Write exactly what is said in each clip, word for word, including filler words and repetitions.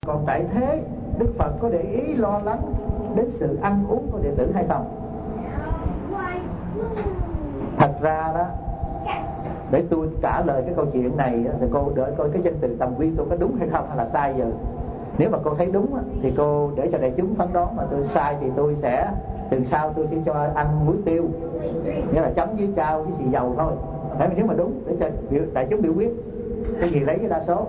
Còn tại thế Đức Phật có để ý lo lắng đến sự ăn uống của đệ tử hay không? Thật ra đó, để tôi trả lời cái câu chuyện này thì cô đợi coi cái danh từ tầm quy tôi có đúng hay không hay là sai giờ. Nếu mà cô thấy đúng thì cô để cho đại chúng phán đoán, mà tôi sai thì tôi sẽ từ sau tôi sẽ cho ăn muối tiêu, nghĩa là chấm với chao với xì dầu thôi. Phải, nếu mà đúng để cho đại chúng biểu quyết, cái gì lấy cái đa số.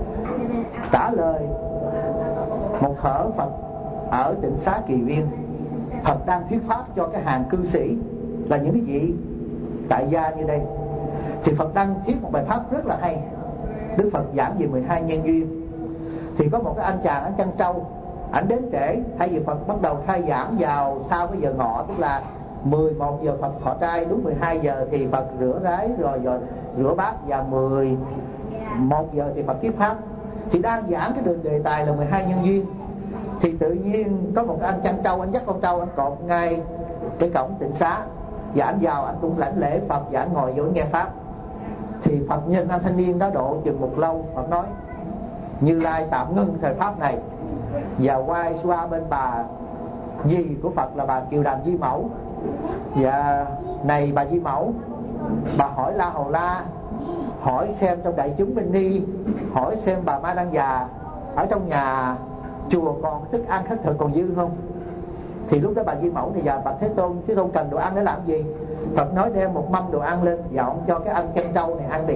Trả lời một thở Phật ở Tịnh Xá Kỳ Viên, Phật đang thuyết pháp cho cái hàng cư sĩ là những cái vị tại gia như đây. Thì Phật đang thuyết một bài pháp rất là hay. Đức Phật giảng về mười hai nhân duyên. Thì có một cái anh chàng ở Trân Châu, ảnh đến trễ, thay vì Phật bắt đầu khai giảng vào sau cái giờ ngọ, tức là mười một giờ Phật thọ trai, đúng mười hai giờ thì Phật rửa ráy rồi, rồi rửa bát, và mười một giờ thì Phật thuyết pháp. Thì đang giảng cái đường đề tài là mười hai nhân duyên, thì tự nhiên có một cái anh Trân Châu, anh dắt con trâu, anh cột ngay cái cổng Tịnh Xá, và anh vào, anh cũng lãnh lễ Phật và anh ngồi vô anh nghe pháp. Thì Phật nhìn anh thanh niên đó độ chừng một lâu, Phật nói: Như Lai tạm ngưng thời pháp này và quay qua bên bà dì của Phật là bà Kiều Đàm Di Mẫu. Và này bà Di Mẫu, bà hỏi La Hầu La, hỏi xem trong đại chúng bên ni, hỏi xem bà Ma Đăng Già ở trong nhà chùa còn thức ăn khất thực còn dư không? Thì lúc đó bà Di Mẫu này và bà Thế Tôn, Thế Tôn cần đồ ăn để làm gì? Phật nói đem một mâm đồ ăn lên dọn cho cái anh Trân Châu này ăn đi.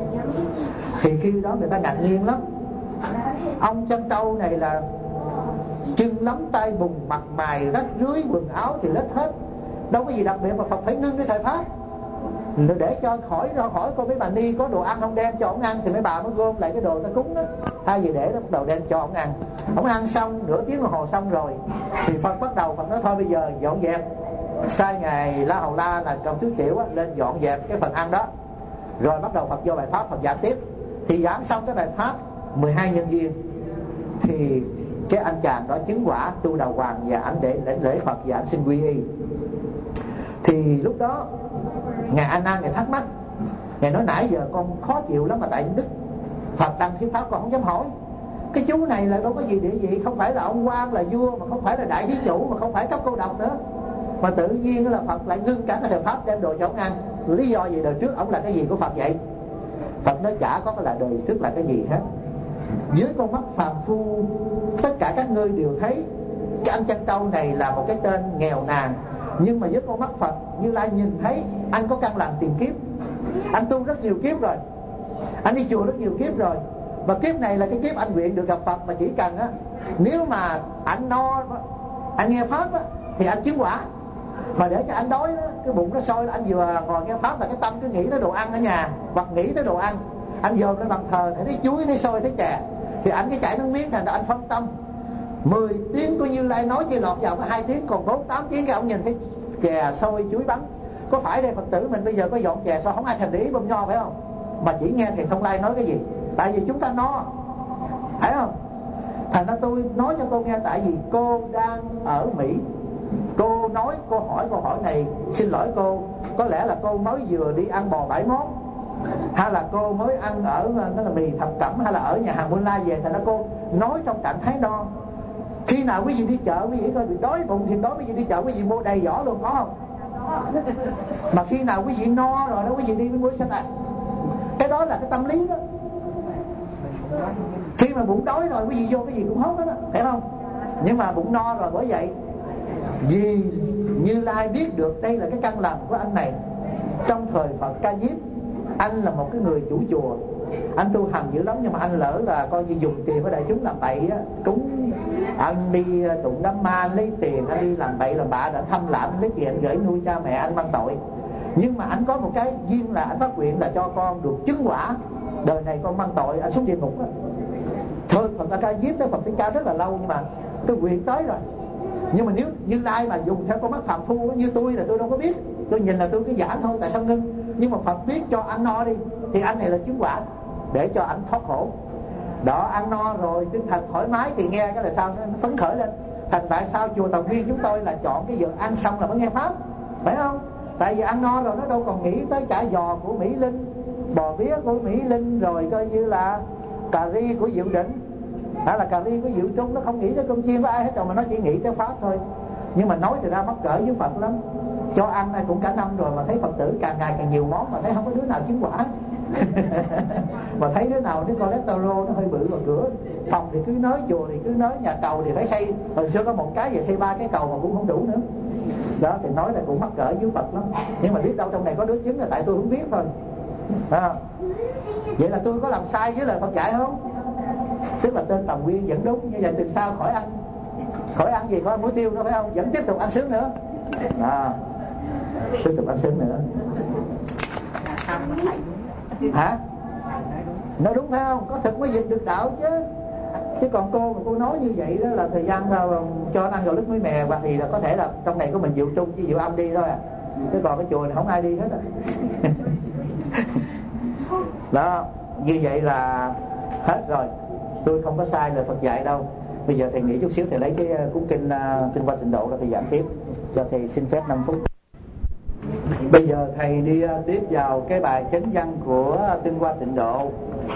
Thì khi đó người ta ngạc nhiên lắm. Ông Trân Châu này là chân lắm tay bùn, mặt mày rách rưới, quần áo thì lết hết, đâu có gì đặc biệt mà Phật phải ngưng cái thời pháp để cho khỏi ra hỏi cô mấy bà ni có đồ ăn không, đem cho ông ăn. Thì mấy bà mới gom lại cái đồ ta cúng đó, thay vì để đó bắt đầu đem cho ông ăn. Ông ăn xong nửa tiếng đồng hồ xong rồi thì Phật bắt đầu Phật nói thôi bây giờ dọn dẹp, sai ngài La Hầu La là công tứ tiểu lên dọn dẹp cái phần ăn đó. Rồi bắt đầu Phật vô bài pháp, Phật giảng tiếp. Thì giảng xong cái bài pháp mười hai nhân duyên thì cái anh chàng đó chứng quả tu đà hoàng, và ảnh để lễ, lễ Phật và ảnh xin quy y. Thì lúc đó ngài A Nan ngài thắc mắc, ngài nói nãy giờ con khó chịu lắm mà tại Đức Phật đang thuyết pháp con không dám hỏi. Cái chú này là đâu có gì địa vị, không phải là ông quan là vua, mà không phải là đại thí chủ, mà không phải cấp cô độc nữa, mà tự nhiên là Phật lại ngưng cả cái thời pháp đem đồ cho ông ăn. Lý do gì? Đời trước ông là cái gì của Phật vậy? Phật nói chả có cái là đời trước là cái gì hết. Dưới con mắt phàm phu, tất cả các ngươi đều thấy cái anh Trân Châu này là một cái tên nghèo nàn, nhưng mà với con mắt Phật, Như Lai nhìn thấy anh có căn lành tiền kiếp, anh tu rất nhiều kiếp rồi, anh đi chùa rất nhiều kiếp rồi, và kiếp này là cái kiếp anh nguyện được gặp Phật. Mà chỉ cần á, nếu mà anh no, anh nghe pháp á, thì anh chứng quả. Mà để cho anh đói đó, cái bụng nó sôi, anh vừa ngồi nghe pháp là cái tâm cứ nghĩ tới đồ ăn ở nhà, hoặc nghĩ tới đồ ăn, anh dòm lên bàn thờ thấy chuối, thấy xôi, thấy chè, thì anh cái chảy nước miếng, thành ra anh phân tâm. Mười tiếng của Như Lai nói chỉ lọt vào có hai tiếng, còn bốn tám tiếng cái ông nhìn thấy chè xôi chuối bắn. Có phải đây Phật tử mình bây giờ có dọn chè xôi không ai thèm để ý bông nho phải không? Mà chỉ nghe Thầy Thông Lai nói cái gì? Tại vì chúng ta no, phải không? Thành ra tôi nói cho cô nghe, tại vì cô đang ở Mỹ, cô nói, cô hỏi câu hỏi này, xin lỗi cô, có lẽ là cô mới vừa đi ăn bò bảy món, hay là cô mới ăn ở nó là mì thập cẩm, hay là ở nhà hàng Buôn La về, thành ra cô nói trong trạng thái no. Khi nào quý vị đi chợ, quý vị coi bị đói bụng thì đói, quý vị đi chợ quý vị mua đầy giỏ luôn, có không? Mà khi nào quý vị no rồi đó, quý vị đi với mua sách à. Cái đó là cái tâm lý đó. Khi mà bụng đói rồi quý vị vô cái gì cũng hốt đó, phải không? Nhưng mà bụng no rồi, bởi vậy vì Như Lai biết được đây là cái căn lành của anh này. Trong thời Phật Ca Diếp, anh là một cái người chủ chùa, anh tu hành dữ lắm, nhưng mà anh lỡ là coi như dùng tiền của đại chúng làm bậy á, cúng, anh đi tụng đám ma, anh lấy tiền, anh đi làm bậy làm bạ, đã thăm lãm, lấy tiền anh gửi nuôi cha mẹ anh mang tội. Nhưng mà anh có một cái duyên là anh phát nguyện là cho con được chứng quả, đời này con mang tội, anh xuống địa ngục á. Thôi Phật Ca Diếp tới Phật Thích Ca rất là lâu, nhưng mà cái nguyện tới rồi. Nhưng mà nếu Như Lai mà dùng theo con mắt phàm phu như tôi là tôi đâu có biết, tôi nhìn là tôi cứ giảng thôi, tại sao ngưng? Nhưng mà Phật biết cho ăn no đi, thì anh này là chứng quả để cho anh thoát khổ. Đó, ăn no rồi tinh thần thoải mái thì nghe cái là sao nó phấn khởi lên. Thành tại sao chùa Tòng Nguyên chúng tôi là chọn cái giờ ăn xong là mới nghe pháp, phải không? Tại vì ăn no rồi nó đâu còn nghĩ tới chả giò của Mỹ Linh, bò bía của Mỹ Linh, rồi coi như là cà ri của Diệu Định, Đó là cà ri của Diệu Trung, nó không nghĩ tới cơm chiên của ai hết rồi, mà nó chỉ nghĩ tới Pháp thôi. Nhưng mà nói thì ra mắc cỡ với Phật lắm. Cho ăn này cũng cả năm rồi mà thấy Phật tử càng ngày càng nhiều món mà thấy không có đứa nào chứng quả. Mà thấy đứa nào đứa cholesterol nó hơi bự vào cửa phòng thì cứ nói, chùa thì cứ nói, nhà cầu thì phải xây, hồi xưa có một cái giờ xây ba cái cầu mà cũng không đủ nữa. Đó thì nói là cũng mắc cỡ với Phật lắm. Nhưng mà biết đâu trong này có đứa chứng là tại tôi không biết thôi. À, vậy là tôi có làm sai với lời Phật dạy không? Tức là tên Tầm Nguyên vẫn đúng, như vậy từ sau khỏi ăn khỏi ăn gì, khỏi ăn muối tiêu nữa phải không? Vẫn tiếp tục ăn sướng nữa. À, tiếp tục ăn sướng nữa. Hả? Nó đúng phải không? Có thực mới dịch được đạo chứ. Chứ còn cô mà cô nói như vậy đó là thời gian cho nó ăn vào lứt muối mè, hoặc thì là có thể là trong này có mình Diệu Trung với Diệu Âm đi thôi à. Chứ còn cái chùa này không ai đi hết á. Đó, như vậy là hết rồi. Tôi không có sai lời Phật dạy đâu. Bây giờ thầy nghỉ chút xíu, thầy lấy cái cuốn kinh Tinh Hoa Tịnh Độ ra thầy giảng tiếp. Cho thầy xin phép năm phút. Bây giờ thầy đi tiếp vào cái bài chánh văn của Tinh Hoa Tịnh Độ.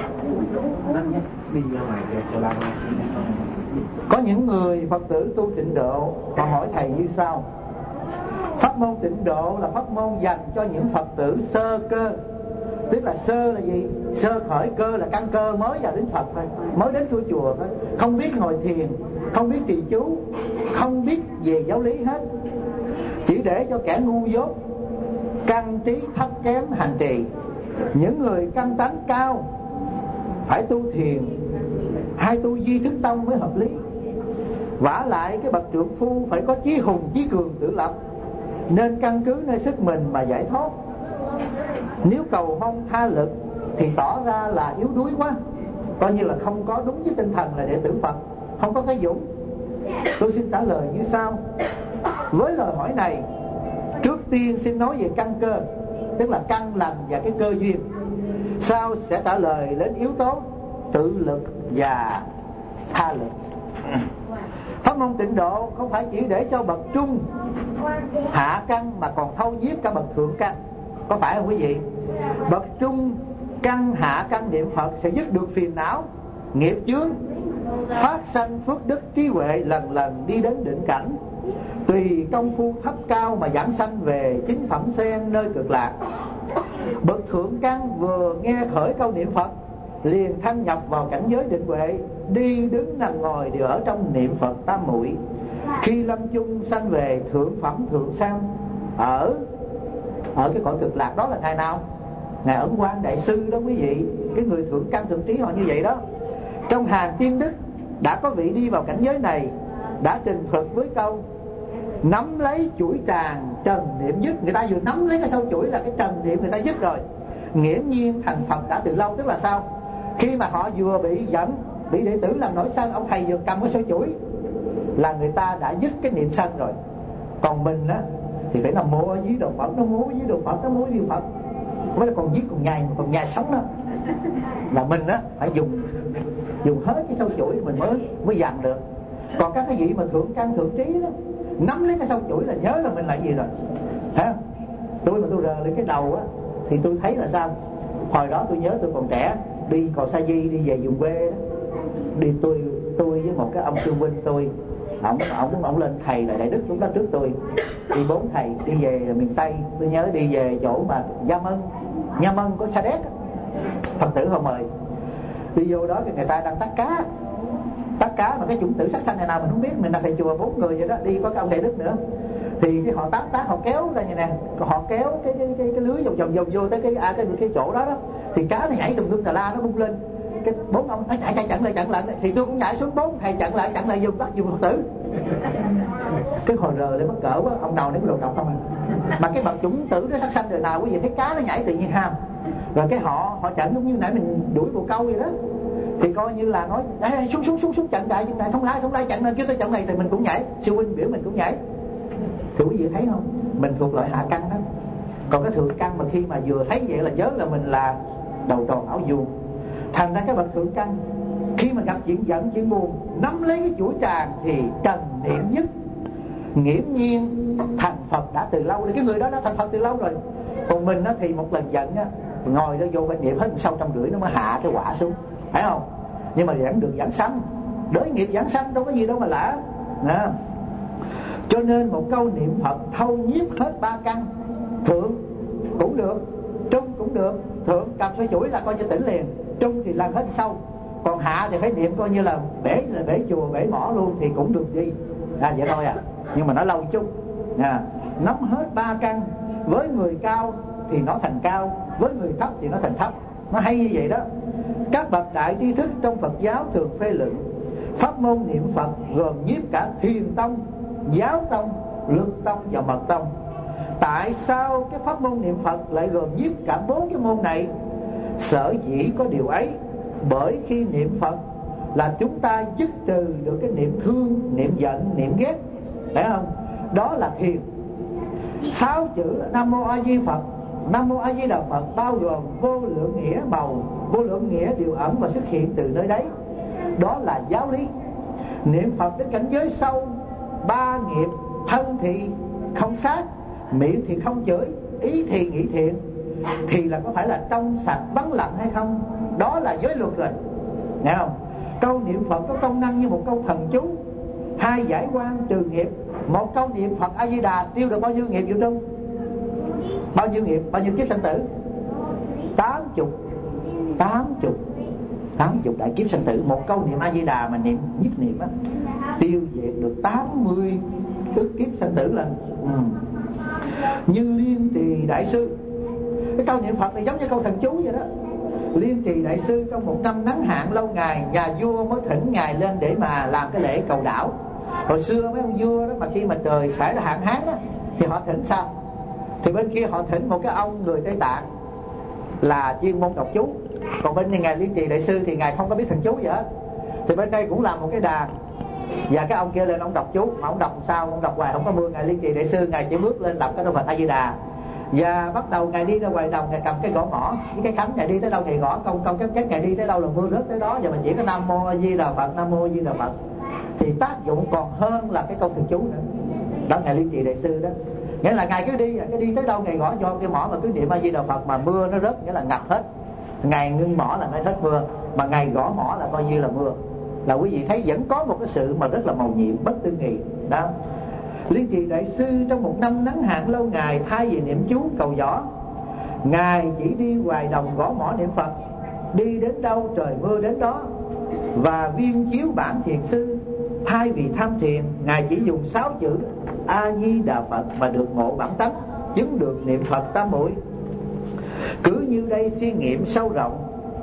Có những người Phật tử tu tịnh độ, họ hỏi thầy như sau: pháp môn tịnh độ là pháp môn dành cho những Phật tử sơ cơ. Tức là sơ là gì? Sơ khởi, cơ là căn cơ mới vào đến Phật thôi, mới đến tu chùa thôi, không biết ngồi thiền, không biết trì chú, không biết về giáo lý hết, chỉ để cho kẻ ngu dốt, căn trí thấp kém hành trì. Những người căn tánh cao phải tu thiền hay tu duy thức tông mới hợp lý. Vả lại cái bậc trượng phu phải có chí hùng chí cường tự lập, nên căn cứ nơi sức mình mà giải thoát. Nếu cầu mong tha lực thì tỏ ra là yếu đuối quá, coi như là không có đúng với tinh thần là đệ tử Phật, không có cái dũng. Tôi xin trả lời như sau. Với lời hỏi này, trước tiên xin nói về căn cơ, tức là căn lành và cái cơ duyên. Sau sẽ trả lời đến yếu tố tự lực và tha lực. Pháp môn tịnh độ không phải chỉ để cho bậc trung hạ căn, mà còn thâu nhiếp cả bậc thượng căn. Có phải không quý vị? Bậc trung căn hạ căn niệm Phật sẽ dứt được phiền não, nghiệp chướng, phát sanh phước đức trí huệ, lần lần đi đến định cảnh. Tùy công phu thấp cao mà giảng sanh về chính phẩm sen nơi cực lạc. Bậc thượng căn vừa nghe khởi câu niệm Phật liền thăng nhập vào cảnh giới định huệ, đi đứng nằm ngồi đều ở trong niệm Phật tam muội. Khi lâm chung sanh về thượng phẩm thượng sang ở ở cái cõi cực lạc đó là ngày nào? Ngày Ấn Quang Đại Sư đó quý vị. Cái người thượng căn thượng trí họ như vậy đó. Trong hàng tiên đức đã có vị đi vào cảnh giới này, đã trình thuật với câu nắm lấy chuỗi tràng trần niệm dứt. Người ta vừa nắm lấy cái sâu chuỗi là cái trần niệm người ta dứt rồi, nghiễm nhiên thành Phật đã từ lâu. Tức là sao? Khi mà họ vừa bị giận, bị đệ tử làm nổi sân, ông thầy vừa cầm cái sâu chuỗi là người ta đã dứt cái niệm sân rồi. Còn mình á thì phải nằm mô ở dưới đồ Phật, nó mô ở dưới đồ Phật, nó mô ở dưới Phật, mới là còn giết còn nhai, còn nhai sống đó. Là mình á phải dùng dùng hết cái sâu chuỗi mình mới mới dằn được. Còn các cái vị mà thượng căn thượng trí đó, nắm lấy cái sâu chuỗi là nhớ là mình là gì rồi, hả? Tôi mà tôi rờ lên cái đầu á thì tôi thấy là sao? Hồi đó tôi nhớ tôi còn trẻ, đi cầu Sa Di đi về vùng quê đó, đi tôi tôi với một cái ông sư huynh tôi, ổng ổng ổng lên thầy là đại đức lúc đó trước tôi, đi bốn thầy đi về miền Tây. Tôi nhớ đi về chỗ mà Gia Mân, Nha Mân có Sa Đéc, Phật tử họ mời đi vô đó, thì người ta đang tắt cá tắt cá mà cái chủng tử sắc xanh này nào mình không biết. Mình là thầy chùa bốn người vậy đó, đi có cái ông đại đức nữa, thì cái họ tát tát họ kéo ra như nè, họ kéo cái cái cái, cái lưới vòng vòng vòng vô tới cái à, cái cái chỗ đó đó, thì cá nó nhảy tùm lum tà la, nó bung lên. Cái bốn ông phải chạy chạy chặn lại chặn lại, thì tôi cũng nhảy xuống, bốn thầy chặn lại chặn lại dùng bắt dùng Phật tử. Cái hồi rờ lên mắc cỡ quá, ông nào nấy có đồ độc không à. Mà cái bậc chủng tử nó sắc xanh đời nào quý vị thấy cá nó nhảy tự nhiên ham, rồi cái họ họ chặn giống như nãy mình đuổi bồ câu vậy đó, thì coi như là nói Ê, xuống xuống xuống xuống chặn đại chặn đại thông lai thông lai chặn lên chứ tôi chặn này thì mình cũng nhảy, sư huynh biểu mình cũng nhảy. Thì quý vị thấy không, mình thuộc loại hạ căn đó. Còn cái thượng căn mà khi mà vừa thấy vậy là nhớ là mình là đầu tròn áo vuông. Thành ra cái bậc thượng căn khi mà gặp chuyện giận chuyện buồn, nắm lấy cái chuỗi tràng thì trần niệm dứt, nghiễm nhiên thành Phật đã từ lâu rồi. Cái người đó đã thành Phật từ lâu rồi. Còn mình á, thì một lần giận á, ngồi đó vô bên niệm hết sâu trăm rưỡi nó mới hạ cái quả xuống, phải không? Nhưng mà vẫn được giảng sanh, đới nghiệp giảng sanh, đâu có gì đâu mà lạ. Nè, cho nên một câu niệm Phật thâu nhiếp hết ba căn. Thượng cũng được, trung cũng được. Thượng cầm soi chuỗi là coi như tỉnh liền, trung thì lần hết sâu, còn hạ thì phải niệm coi như là bể là bể chùa bể mỏ luôn thì cũng được đi. À, vậy thôi à, nhưng mà nó lâu chút. À, nắm hết ba căn, với người cao thì nó thành cao, với người thấp thì nó thành thấp. Nó hay như vậy đó. Các bậc đại tri thức trong Phật giáo thường phê luận pháp môn niệm Phật gồm nhiếp cả Thiền tông, Giáo tông, Lực tông và Mật tông. Tại sao cái pháp môn niệm Phật lại gồm nhiếp cả bốn cái môn này? Sở dĩ có điều ấy bởi khi niệm Phật là chúng ta dứt trừ được cái niệm thương, niệm giận, niệm ghét, phải không? Đó là thiền. Sáu chữ Nam Mô A Di Phật, Nam Mô A Di Đà Phật bao gồm vô lượng nghĩa màu, vô lượng nghĩa điều ẩn và xuất hiện từ nơi đấy. Đó là giáo lý. Niệm Phật đến cảnh giới sâu, ba nghiệp, thân thì không sát, miệng thì không chửi, ý thì nghĩ thiện, thì là có phải là trong sạch vắng lặng hay không? Đó là giới luật rồi, nghe không? Câu niệm Phật có công năng như một câu thần chú, hai giải quan trừ nghiệp. Một câu niệm Phật A Di Đà tiêu được bao nhiêu nghiệp Vũ Trung? Bao nhiêu nghiệp, bao nhiêu kiếp sanh tử? Tám chục, tám chục, tám chục đại kiếp sanh tử. Một câu niệm A Di Đà mà niệm nhất niệm á, tiêu diệt được tám mươi ức kiếp sanh tử lần. Ừ. Như Liên Trì Đại Sư, cái câu niệm Phật này giống như câu thần chú vậy đó. Liên Trì Đại Sư trong một năm nắng hạn lâu ngày, nhà vua mới thỉnh ngài lên để mà làm cái lễ cầu đảo. Hồi xưa mấy ông vua đó mà khi mà trời xảy ra hạn hán á, thì họ thỉnh sao? Thì bên kia họ thỉnh một cái ông người Tây Tạng là chuyên môn đọc chú, còn bên này ngài Liên Trì Đại Sư thì ngài không có biết thần chú gì hết. Thì bên đây cũng làm một cái đàn, và cái ông kia lên ông đọc chú, mà ông đọc sao? Ông đọc hoài không có mưa. Ngài Liên Trì Đại Sư ngài chỉ bước lên lập cái Phật A Di Đà, và bắt đầu ngài đi ra ngoài đồng, ngài cầm cái gõ mỏ với cái khánh, ngài đi tới đâu ngài gõ công công các các ngài đi tới đâu là mưa rớt tới đó. Và mình chỉ có Nam Mô A Di Đà Phật, Nam Mô A Di Đà Phật thì tác dụng còn hơn là cái câu thần chú nữa. Đó ngài Liên Trì Đại Sư đó. Nghĩa là ngài cứ đi, cái đi tới đâu ngài gõ cho cái mỏ mà cứ niệm A Di Đà Phật mà mưa nó rớt, nghĩa là ngập hết. Ngài ngưng mỏ là nó hết mưa, mà ngài gõ mỏ là coi như là mưa. Là quý vị thấy vẫn có một cái sự mà rất là màu nhiệm, bất tư nghị đó. Liên Trì Đại Sư trong một năm nắng hạn lâu ngày, thay vì niệm chú cầu gió, ngài chỉ đi ngoài đồng gõ mỏ niệm Phật, đi đến đâu trời mưa đến đó. Và viên chiếu bản thiền sư, thay vì tham thiền, ngài chỉ dùng sáu chữ A Di Đà Phật mà được ngộ bản tánh, chứng được niệm Phật tam muội. Cứ như đây suy nghiệm sâu rộng,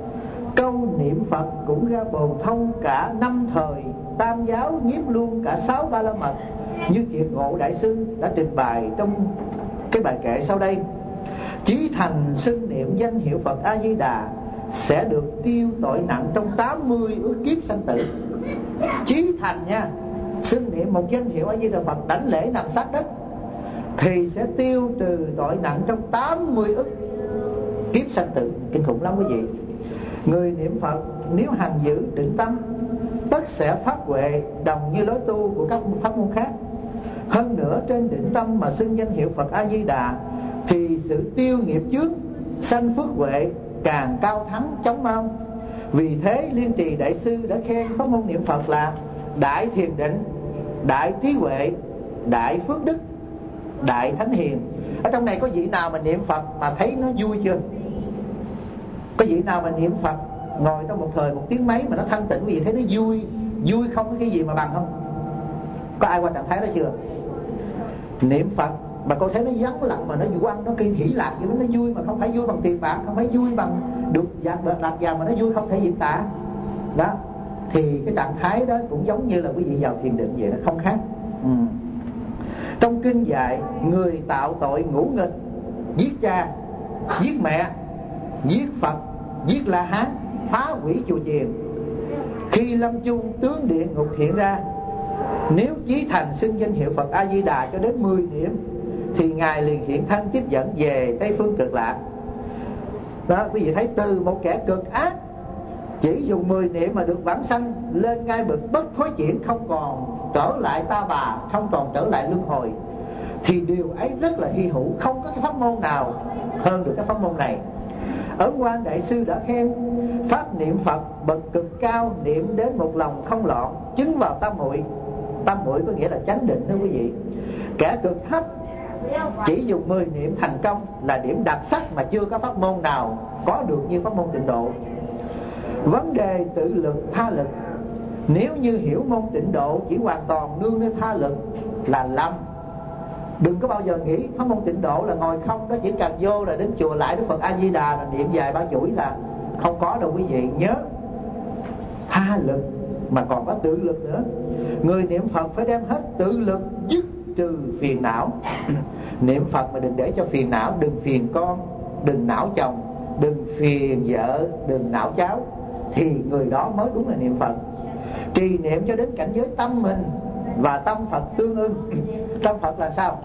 câu niệm Phật cũng ra bồn thông cả năm thời, tam giáo nhiếp luôn cả sáu ba la mật, như Kiệt Ngộ Đại Sư đã trình bày trong cái bài kệ sau đây. Chí thành xưng niệm danh hiệu Phật A Di Đà sẽ được tiêu tội nặng trong tám mươi ức kiếp sanh tử. Chí thành nha, xưng niệm một danh hiệu A Di Đà Phật, đảnh lễ nằm sát đất thì sẽ tiêu trừ tội nặng trong tám mươi ức kiếp sanh tử. Kinh khủng lắm quý vị. Người niệm Phật nếu hằng giữ định tâm, tất sẽ phát huệ đồng như lối tu của các pháp môn khác. Hơn nữa trên định tâm mà xưng danh hiệu Phật A Di Đà thì sự tiêu nghiệp chướng, sanh phước huệ càng cao thắng chóng mau. Vì thế Liên Trì Đại Sư đã khen pháp môn niệm Phật là đại thiền định, đại trí huệ, đại phước đức, đại thánh hiền. Ở trong này có vị nào mà niệm Phật mà thấy nó vui chưa? Có vị nào mà niệm Phật ngồi trong một thời một tiếng mấy mà nó thanh tịnh, quý vị thấy nó vui, vui không có cái gì mà bằng không? Có ai qua trạng thái đó chưa? Niệm Phật mà cô thấy nó vắng lặng mà nó quăng, nó kinh hỷ lạc vậy, nó vui mà không phải vui bằng tiền bạc, không phải vui bằng được lạc lạc vàng, mà nó vui không thể diễn tả đó. Thì cái trạng thái đó cũng giống như là quý vị vào thiền định vậy đó, không khác. ừ. Trong kinh dạy người tạo tội ngũ nghịch, giết cha, giết mẹ, giết Phật, giết La Hán, phá hủy chùa chiền, khi lâm chung tướng địa ngục hiện ra, nếu chí thành xưng danh hiệu Phật A Di Đà cho đến mười điểm thì ngài liền hiện thân tiếp dẫn về Tây phương cực lạc. Đó, quý vị thấy từ một kẻ cực ác chỉ dùng mười niệm mà được vãng sanh lên ngai bực bất thối chuyển, không còn trở lại ta bà, không còn trở lại luân hồi, thì điều ấy rất là hy hữu. Không có cái pháp môn nào hơn được cái pháp môn này. Ấn Quang Đại Sư đã khen Pháp niệm Phật bậc cực cao, niệm đến một lòng không loạn, chứng vào tam muội. Tam muội có nghĩa là chánh định đó quý vị. Kẻ cực thấp chỉ dùng mười niệm thành công, là điểm đặc sắc mà chưa có pháp môn nào có được như pháp môn Tịnh Độ. Vấn đề tự lực tha lực, nếu như hiểu môn Tịnh Độ chỉ hoàn toàn nương nơi tha lực là lầm. Đừng có bao giờ nghĩ pháp môn Tịnh Độ là ngồi không, đó chỉ cần vô là đến chùa lại Đức Phật A Di Đà là niệm vài ba chuỗi là không có đâu quý vị. Nhớ tha lực mà còn có tự lực nữa. Người niệm Phật phải đem hết tự lực dứt trừ phiền não. Niệm Phật mà đừng để cho phiền não, đừng phiền con, đừng não chồng, đừng phiền vợ, đừng não cháu, thì người đó mới đúng là niệm Phật. Trì niệm cho đến cảnh giới tâm mình và tâm Phật tương ưng. Tâm Phật là sao?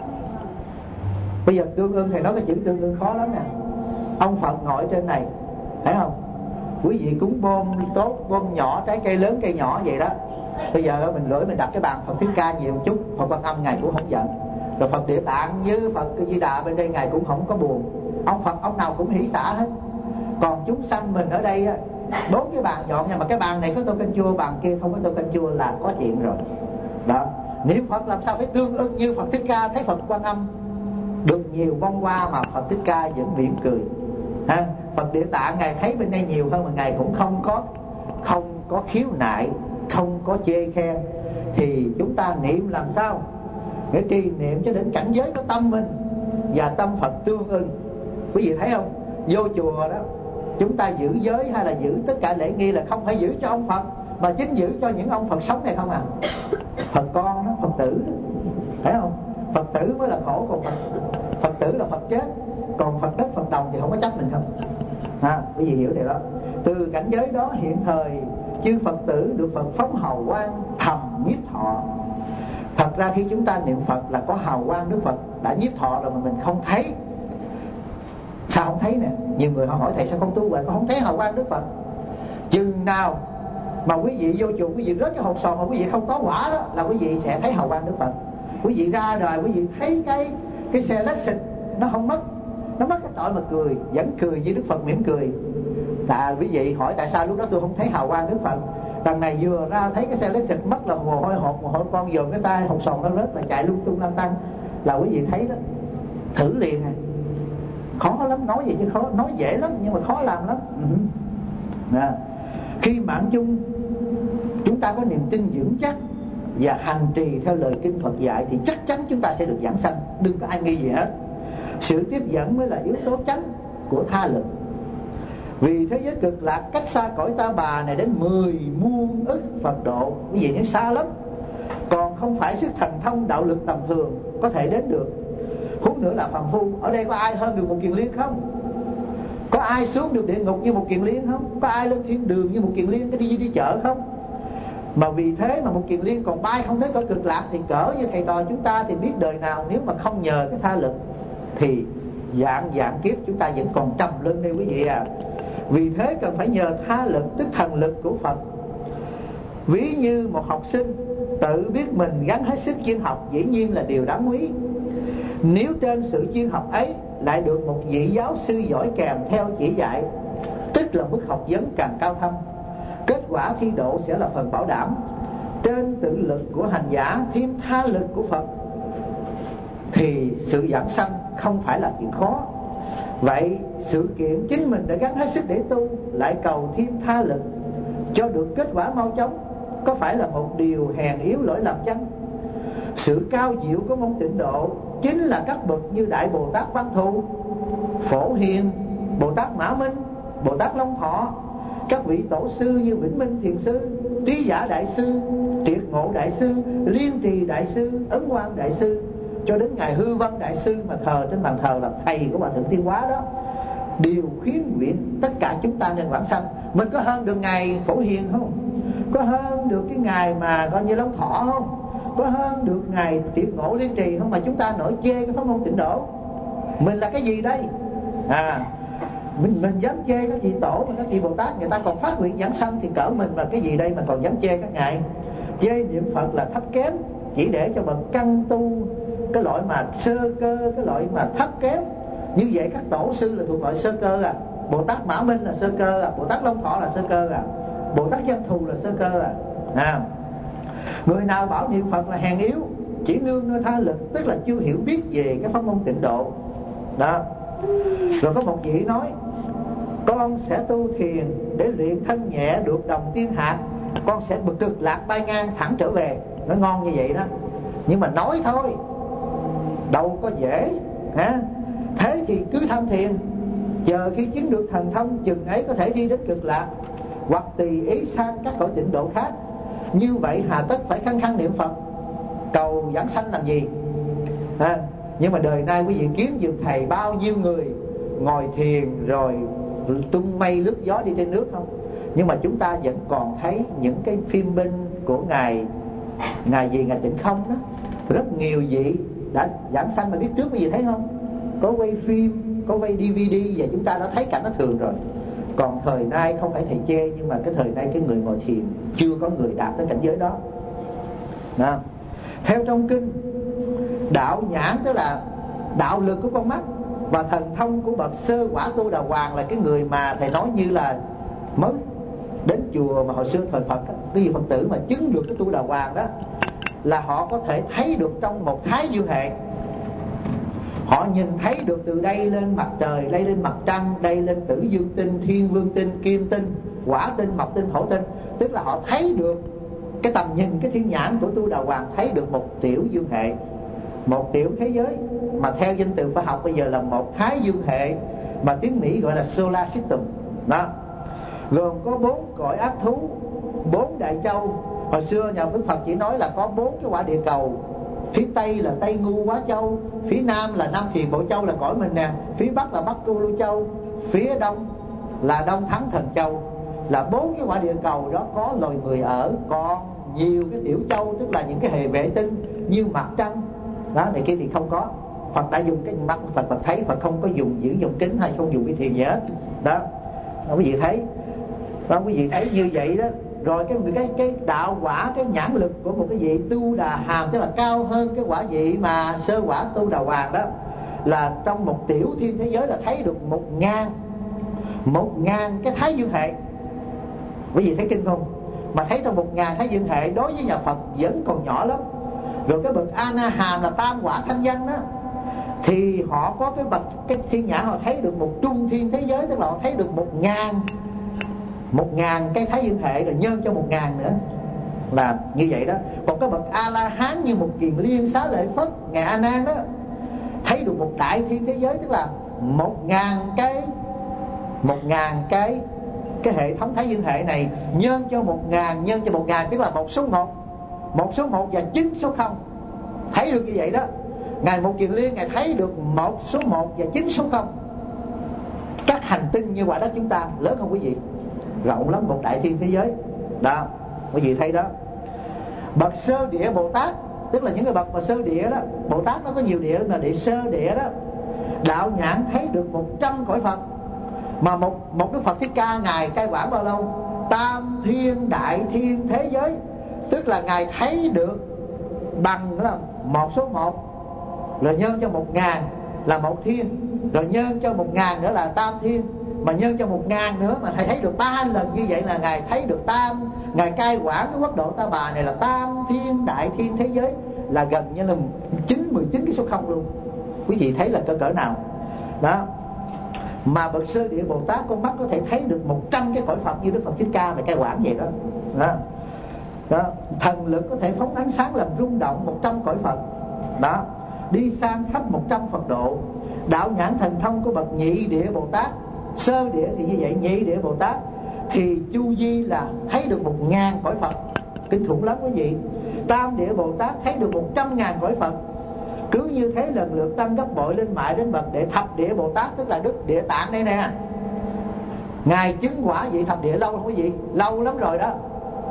Bây giờ tương ưng thì nói cái chữ tương ưng khó lắm nè. Ông Phật ngồi trên này, thấy không? Quý vị cúng bom tốt, bom nhỏ, trái cây lớn cây nhỏ vậy đó. Bây giờ mình lỗi mình đặt cái bàn Phật Thích Ca nhiều chút, Phật Quan Âm ngài cũng không giận. Rồi Phật Địa Tạng với Phật Di Đà bên đây ngài cũng không có buồn. Ông Phật ông nào cũng hỷ xả hết. Còn chúng sanh mình ở đây bốn cái bàn dọn, nhưng mà cái bàn này có tô canh chua, bàn kia không có tô canh chua là có chuyện rồi. Đó, niệm Phật làm sao phải tương ưng như Phật Thích Ca. Thấy Phật Quan Âm được nhiều bông hoa mà Phật Thích Ca vẫn mỉm cười ha. Phật Địa Tạng ngài thấy bên đây nhiều hơn mà ngài cũng không có không có khiếu nại, không có chê khen. Thì chúng ta niệm làm sao để trì niệm cho đến cảnh giới của tâm mình và tâm Phật tương ưng. Quý vị thấy không, vô chùa đó chúng ta giữ giới hay là giữ tất cả lễ nghi là không phải giữ cho ông Phật, mà chính giữ cho những ông Phật sống này không à. Phật con đó, Phật tử đó, thấy không? Phật tử mới là khổ, còn Phật, Phật tử là Phật chết, còn Phật đất Phật đồng thì không có chấp mình không ha. Quý vị hiểu thì đó. Từ cảnh giới đó hiện thời chư Phật tử được Phật phóng hào quang thầm nhiếp thọ. Thật ra khi chúng ta niệm Phật là có hào quang Đức Phật đã nhiếp thọ rồi mà mình không thấy. Sao không thấy nè? Nhiều người họ hỏi thầy sao không tu vậy, con không thấy hào quang Đức Phật. Chừng nào mà quý vị vô chùa, quý vị rớt cái hột sòn mà quý vị không có quả đó, là quý vị sẽ thấy hào quang Đức Phật. Quý vị ra đời quý vị thấy cái cái xe lết xịt nó không mất, nó mất cái tội mà cười, vẫn cười với Đức Phật mỉm cười. Tại quý vị hỏi tại sao lúc đó tôi không thấy hào quang Đức Phật. Đằng này vừa ra thấy cái xe lết xịt mất là mồ hôi hột, mồ hôi con dồn cái tay hột sòn nó rớt là chạy lung tung lăn tăn, là quý vị thấy đó. Thử liền à. Khó lắm, nói gì chứ khó, nói dễ lắm nhưng mà khó làm lắm. Ừ. Khi mạng chung chúng ta có niềm tin vững chắc và hành trì theo lời kinh Phật dạy thì chắc chắn chúng ta sẽ được giảng sanh, đừng có ai nghi gì hết. Sự tiếp dẫn mới là yếu tố chánh của tha lực. Vì thế giới cực lạc cách xa cõi ta bà này đến mười muôn ức Phật độ, cái gì nó xa lắm, còn không phải sức thần thông đạo lực tầm thường có thể đến được. Huống nữa là phàm phu. Ở đây có ai hơn được một Kiền Liên không? Có ai xuống được địa ngục như một Kiền Liên không? Có ai lên thiên đường như một Kiền Liên, cái đi đi chợ không? Mà vì thế mà một Kiền Liên còn bay không tới cõi cực lạc, thì cỡ như thầy trò chúng ta thì biết đời nào nếu mà không nhờ cái tha lực thì dạng dạng kiếp chúng ta vẫn còn trầm lưng đây quý vị à. Vì thế cần phải nhờ tha lực, tức thần lực của Phật. Ví như một học sinh tự biết mình gắng hết sức chuyên học, dĩ nhiên là điều đáng quý. Nếu trên sự chuyên học ấy lại được một vị giáo sư giỏi kèm theo chỉ dạy, tức là mức học vấn càng cao thâm, kết quả thi độ sẽ là phần bảo đảm. Trên tự lực của hành giả thêm tha lực của Phật thì sự giảng sanh không phải là chuyện khó. Vậy sự kiện chính mình đã gắng hết sức để tu, lại cầu thêm tha lực cho được kết quả mau chóng, có phải là một điều hèn yếu lỗi lầm chăng? Sự cao diệu của môn Tịnh Độ chính là các bậc như Đại Bồ Tát Văn Thù, Phổ Hiền, Bồ Tát Mã Minh, Bồ Tát Long Thọ, các vị tổ sư như Vĩnh Minh Thiền Sư, Trí Giả Đại Sư, Triệt Ngộ Đại Sư, Liên Trì Đại Sư, Ấn Quang Đại Sư, cho đến ngài Hư Văn Đại Sư mà thờ trên bàn thờ là thầy của Hòa Thượng Tiên Hóa đó, đều khuyến nguyện tất cả chúng ta nên vãng sanh. Mình có hơn được ngài Phổ Hiền không? Có hơn được cái ngài mà coi như Long Thọ không? Có hơn được ngài Triệt Ngộ Liên Trì không? Mà chúng ta nổi chê cái pháp môn Tịnh Độ. Mình là cái gì đây? À, mình mình dám chê các vị tổ và các vị Bồ Tát, người ta còn phát nguyện giảng sanh, thì cỡ mình là cái gì đây mà còn dám chê các ngài? Chê niệm Phật là thấp kém, chỉ để cho bậc căn tu, cái loại mà sơ cơ, cái loại mà thấp kém. Như vậy các tổ sư là thuộc loại sơ cơ à. Bồ Tát Mã Minh là sơ cơ à, Bồ Tát Long Thọ là sơ cơ à, Bồ Tát Văn Thù là sơ cơ à. à Người nào bảo niệm Phật là hèn yếu, chỉ nương nơi tha lực, tức là chưa hiểu biết về cái pháp môn tịnh độ đó. Rồi có một vị nói: con sẽ tu thiền để luyện thân nhẹ được đồng tiên hạt, con sẽ cực lạc bay ngang thẳng trở về. Nó ngon như vậy đó, nhưng mà nói thôi, đâu có dễ hả? Thế thì cứ tham thiền, chờ khi chứng được thần thông, chừng ấy có thể đi đến cực lạc, hoặc tùy ý sang các cõi tịnh độ khác. Như vậy hà tất phải khăng khăng niệm Phật cầu giảng sanh làm gì à? Nhưng mà đời nay quý vị kiếm giùm thầy bao nhiêu người ngồi thiền rồi tung mây lướt gió đi trên nước không? Nhưng mà chúng ta vẫn còn thấy những cái phim binh của ngài ngài gì ngài Tịnh Không đó, rất nhiều vị đã giảng sanh mà biết trước. Quý vị thấy không? Có quay phim, có quay đê vê đê, và chúng ta đã thấy cảnh nó thường rồi. Còn thời nay không phải thầy chê, nhưng mà cái thời nay cái người ngồi thiền chưa có người đạt tới cảnh giới đó, đó. Theo trong kinh, đạo nhãn tức là đạo lực của con mắt, và thần thông của bậc sơ quả Tu Đà Hoàng là cái người mà thầy nói như là mới đến chùa mà hồi xưa thời Phật, cái vị Phật tử mà chứng được cái Tu Đà Hoàng đó, là họ có thể thấy được trong một thái dương hệ. Họ nhìn thấy được từ đây lên mặt trời, đây lên mặt trăng, đây lên tử dương tinh, thiên vương tinh, kim tinh, hỏa tinh, mộc tinh, thổ tinh. Tức là họ thấy được cái tầm nhìn, cái thiên nhãn của Tu Đà Hoàng thấy được một tiểu dương hệ, một tiểu thế giới, mà theo danh từ khoa học bây giờ là một thái dương hệ, mà tiếng Mỹ gọi là solar system đó. Gồm có bốn cõi ác thú, bốn đại châu. Hồi xưa nhà Đức Phật chỉ nói là có bốn cái quả địa cầu. Phía Tây là Tây Ngu Quá Châu, phía Nam là Nam Thiền Bộ Châu là cõi mình nè, phía Bắc là Bắc Cu Lưu Châu, phía Đông là Đông Thắng Thần Châu. Là bốn cái quả địa cầu đó có loài người ở. Còn nhiều cái tiểu châu, tức là những cái hệ vệ tinh như mặt trăng đó này kia thì không có. Phật đã dùng cái mắt Phật, Phật thấy. Phật không có dùng giữ dùng kính hay không dùng cái thiền gì hết đó. Đó quý vị thấy đó, quý vị thấy như vậy đó. Rồi cái cái cái đạo quả, cái nhãn lực của một cái vị Tu Đà Hàm, tức là cao hơn cái quả vị mà sơ quả Tu Đà Hoàng đó, là trong một tiểu thiên thế giới là thấy được một ngàn một ngàn cái thái dương hệ. Quý vị thấy kinh không? Mà thấy trong một ngàn thái dương hệ đối với nhà Phật vẫn còn nhỏ lắm. Rồi cái bậc A Na Hàm là tam quả thanh văn đó, thì họ có cái bậc cái thiên nhãn, họ thấy được một trung thiên thế giới, tức là họ thấy được một ngàn một ngàn cái thái dương hệ, rồi nhân cho một ngàn nữa là như vậy đó. Còn cái bậc A La Hán như một kiền liên xá lợi Phất, ngài A Nan đó, thấy được một đại thiên thế giới, tức là một ngàn cái một ngàn cái cái hệ thống thái dương hệ này nhân cho một ngàn, nhân cho một ngàn, tức là một số một, một số một và chín số không. Thấy được như vậy đó. Ngài một kiền liên, ngài thấy được một số một và chín số không. Các hành tinh như quả đất chúng ta lớn không quý vị? Rộng lắm, một đại thiên thế giới đó, quý vị thấy đó. Bậc sơ địa Bồ Tát, tức là những cái bậc mà sơ địa đó, Bồ Tát nó có nhiều địa, là địa sơ địa đó, đạo nhãn thấy được một trăm cõi Phật. Mà một một Đức Phật Thích Ca ngài cai quản bao lâu? Tam thiên đại thiên thế giới, tức là ngài thấy được bằng đó là một số một, rồi nhân cho một ngàn là một thiên, rồi nhân cho một ngàn nữa là tam thiên, mà nhân cho một ngàn nữa mà thầy thấy được ba lần như vậy là ngài thấy được tam, ngài cai quản cái quốc độ Ta Bà này là tam thiên đại thiên thế giới, là gần như là chín mười chín cái số không luôn. Quý vị thấy là cỡ cỡ nào đó. Mà bậc sơ địa Bồ Tát con mắt có thể thấy được một trăm cái cõi Phật như Đức Phật Thích Ca mà cai quản vậy đó. Đó. Đó. Thần lực có thể phóng ánh sáng làm rung động một trăm cõi Phật đó, đi sang khắp một trăm Phật độ. Đạo nhãn thần thông của bậc nhị địa Bồ Tát, sơ địa thì như vậy, nhị địa Bồ Tát thì chu vi là thấy được một ngàn cõi Phật, kinh khủng lắm quý vị. Tam địa Bồ Tát thấy được một trăm ngàn cõi Phật. Cứ như thế lần lượt tăng gấp bội lên mãi đến bậc đệ thập địa Bồ Tát, tức là Đức Địa Tạng đây nè. Ngài chứng quả vị thập địa lâu không quý vị? Lâu lắm rồi đó.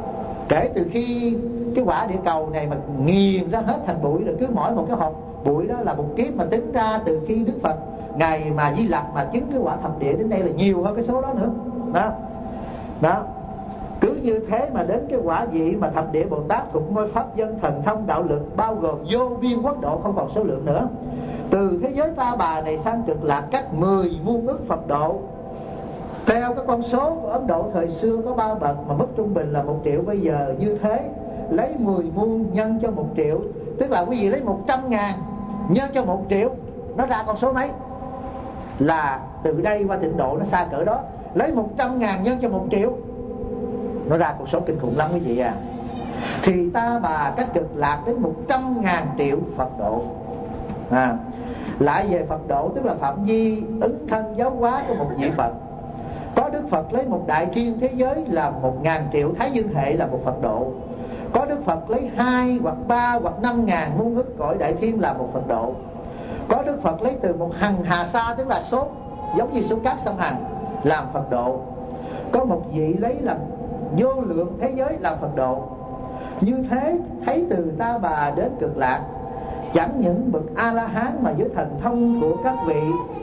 Kể từ khi cái quả địa cầu này mà nghiền ra hết thành bụi, rồi cứ mỗi một cái hộp bụi đó là một kiếp, mà tính ra từ khi Đức Phật Ngài mà Di Lặc mà chứng cái quả thập địa đến đây là nhiều hơn cái số đó nữa đó. Đó. Cứ như thế mà đến cái quả vị mà thập địa Bồ Tát thuộc ngôi pháp dân thần thông đạo lực, bao gồm vô biên quốc độ không còn số lượng nữa. Từ thế giới Ta Bà này sang Cực Lạc cách mười muôn ức Phật độ, Theo cái con số của Ấn Độ thời xưa có ba bậc mà mức trung bình là một triệu. Bây giờ như thế, lấy mười muôn nhân cho một triệu, tức là quý vị lấy một trăm ngàn nhân cho một triệu, nó ra con số mấy? Là từ đây qua Tịnh Độ nó xa cỡ đó. Lấy một trăm ngàn nhân cho một triệu, nó ra con số kinh khủng lắm quý vị à. Thì Ta Bà cách Cực Lạc đến một trăm ngàn triệu Phật độ à. Lại về Phật độ tức là phạm vi ứng thân giáo hóa của một vị Phật. Có Đức Phật lấy một đại thiên thế giới là một ngàn triệu Thái Dương hệ là một Phật độ. Có Đức Phật lấy hai hoặc ba hoặc năm ngàn muôn ức cõi đại thiên là một Phật độ. Có Đức Phật lấy từ một hằng hà sa, tức là số giống như số cát sông Hằng, làm Phật độ. Có một vị lấy làm vô lượng thế giới làm Phật độ. Như thế thấy từ Ta Bà đến Cực Lạc, chẳng những bậc A-la-hán mà với thần thông của các vị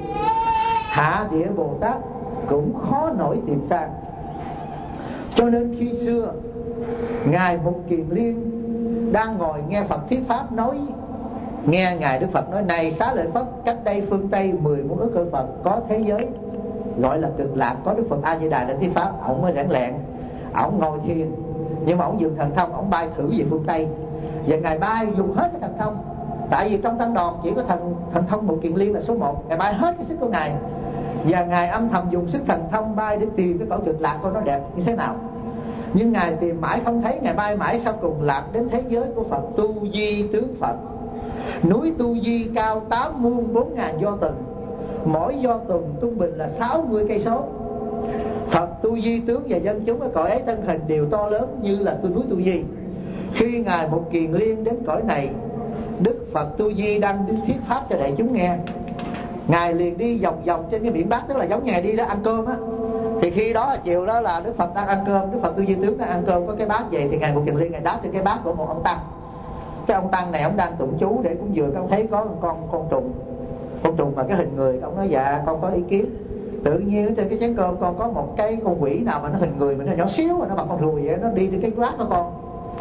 Hạ Địa Bồ Tát cũng khó nổi tìm sang. Cho nên khi xưa Ngài Mục Kiền Liên đang ngồi nghe Phật thuyết pháp, nói nghe Ngài Đức Phật nói: này Xá Lợi Phất, cách đây phương Tây mười muôn ức cõi Phật có thế giới gọi là Cực Lạc, có Đức Phật A Di Đà đến thuyết pháp. Ông mới lẻn lẹn, ông ngồi thiền, nhưng mà ông dùng thần thông, ông bay thử về phương Tây. Và Ngài bay dùng hết cái thần thông, tại vì trong tăng đoàn chỉ có thần thần thông Mục Kiền Liên là số một. Ngài bay hết cái sức của Ngài, và Ngài âm thầm dùng sức thần thông bay để tìm cái cõi Cực Lạc coi nó đẹp như thế nào. Nhưng Ngài tìm mãi không thấy, Ngài bay mãi sau cùng lạc đến thế giới của Phật Tu Di Tướng Phật. Núi Tu Di cao tám muôn bốn ngàn do tuần, mỗi do tuần trung bình là sáu mươi cây số. Phật Tu Di Tướng và dân chúng ở cõi ấy thân hình đều to lớn như là núi Tu Di. Khi Ngài Mục Kiền Liên đến cõi này, Đức Phật Tu Di đang thuyết pháp cho đại chúng nghe. Ngài liền đi vòng vòng trên cái biển Bát, tức là giống Ngài đi đó ăn cơm á. Thì khi đó chiều đó là Đức Phật đang ăn cơm, Đức Phật Tu Di Tướng đang ăn cơm, có cái bát về thì Ngài Mục Kiền Liên Ngài đáp trên cái bát của một ông tăng. Cái ông tăng này ông đang tụng chú để cúng dường, ông thấy có một con con trùng, con trùng mà cái hình người. Ông nói: dạ con có ý kiến. Tự nhiên trên cái chén cơm con có một cái con quỷ nào mà nó hình người mình nó nhỏ xíu, mà nó bằng con ruồi vậy, nó đi trên cái bát của con.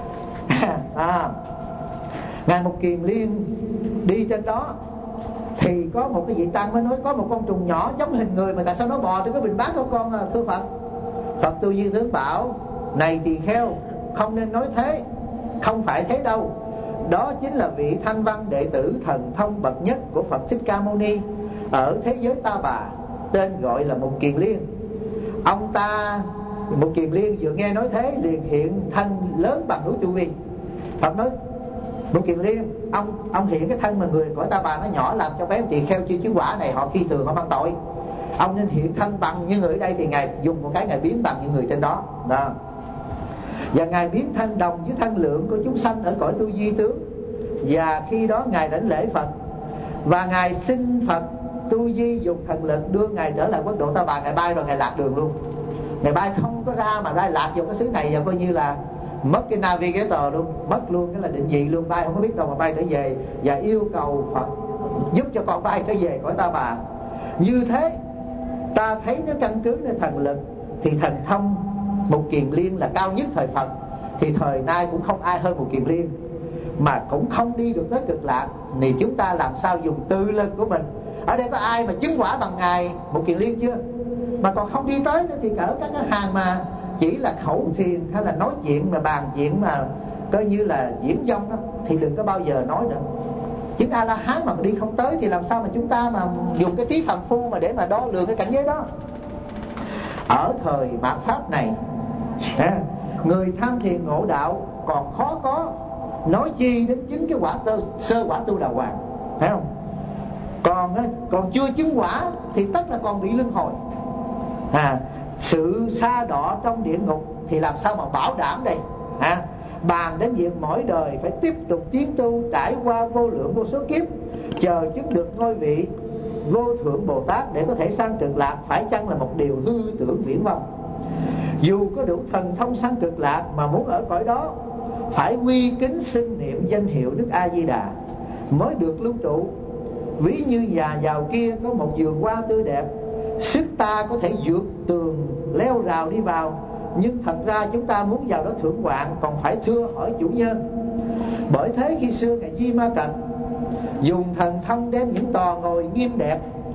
à, Ngài Mục Kiền Liên đi trên đó thì có một cái vị tăng mới nói: có một con trùng nhỏ giống hình người mà tại sao nó bò trên cái bình bát của con à, thưa Phật. Phật Tu Di Tướng bảo: này tỳ kheo, không nên nói thế, không phải thế đâu. Đó chính là vị thanh văn đệ tử thần thông bậc nhất của Phật Thích Ca Mâu Ni ở thế giới Ta Bà, tên gọi là Mục Kiền Liên. Ông ta Mục Kiền Liên vừa nghe nói thế liền hiện thân lớn bằng núi Tu Vi. Phật nói: Mục Kiền Liên, ông ông hiện cái thân mà người của Ta Bà nó nhỏ, làm cho bé tỳ kheo chưa chứng quả này họ khi thường họ mang tội. Ông nên hiện thân bằng như người ở đây. Thì Ngài dùng một cái Ngài biến bằng những người trên đó. Đó. Và Ngài biến thân đồng với thân lượng của chúng sanh ở cõi Tu Di Tướng. Và khi đó Ngài đảnh lễ Phật, và Ngài xin Phật Tu Di dùng thần lực đưa Ngài trở lại quốc độ Ta Bà. Ngài bay rồi Ngài lạc đường luôn. Ngài bay không có ra mà ra lạc vào cái xứ này, và coi như là mất cái navigator luôn, mất luôn cái là định vị luôn, bay không có biết đâu mà bay trở về, và yêu cầu Phật giúp cho con bay trở về cõi Ta Bà. Như thế ta thấy nó căn cứ nơi thần lực thì thần thông Mục Kiền Liên là cao nhất thời Phật, thì thời nay cũng không ai hơn Mục Kiền Liên, mà cũng không đi được tới Cực Lạc. Thì chúng ta làm sao dùng tự lực của mình? Ở đây có ai mà chứng quả bằng Ngài Mục Kiền Liên chưa? Mà còn không đi tới nữa thì cỡ các cái hàng mà chỉ là khẩu thiền hay là nói chuyện mà bàn chuyện mà coi như là diễn dông đó, thì đừng có bao giờ nói nữa. Chứng A-la-hán mà đi không tới thì làm sao mà chúng ta mà dùng cái trí phàm phu mà để mà đo lường cái cảnh giới đó. Ở thời mạt Pháp này, người tham thiền ngộ đạo còn khó có, nói chi đến chứng cái quả tơ, sơ quả tu đà hoàng, thấy không? Còn còn chưa chứng quả thì tất là còn bị luân hồi. À, sự sa đọa trong địa ngục thì làm sao mà bảo đảm đây? À, bàn đến việc mỗi đời phải tiếp tục tiến tu, trải qua vô lượng vô số kiếp, chờ chứng được ngôi vị vô thượng Bồ Tát để có thể sang Cực Lạc, phải chăng là một điều hư tưởng viển vông? Dù có đủ thần thông sang Cực Lạc mà muốn ở cõi đó, phải quy kính xưng niệm danh hiệu Đức A Di Đà mới được lưu trụ. Ví như nhà giàu kia có một vườn hoa tươi đẹp, sức ta có thể vượt tường leo rào đi vào, nhưng thật ra chúng ta muốn vào đó thưởng ngoạn còn phải thưa hỏi chủ nhân. Bởi thế khi xưa Ngài Di Ma Cật dùng thần thông đem những tòa ngồi nghiêm đẹp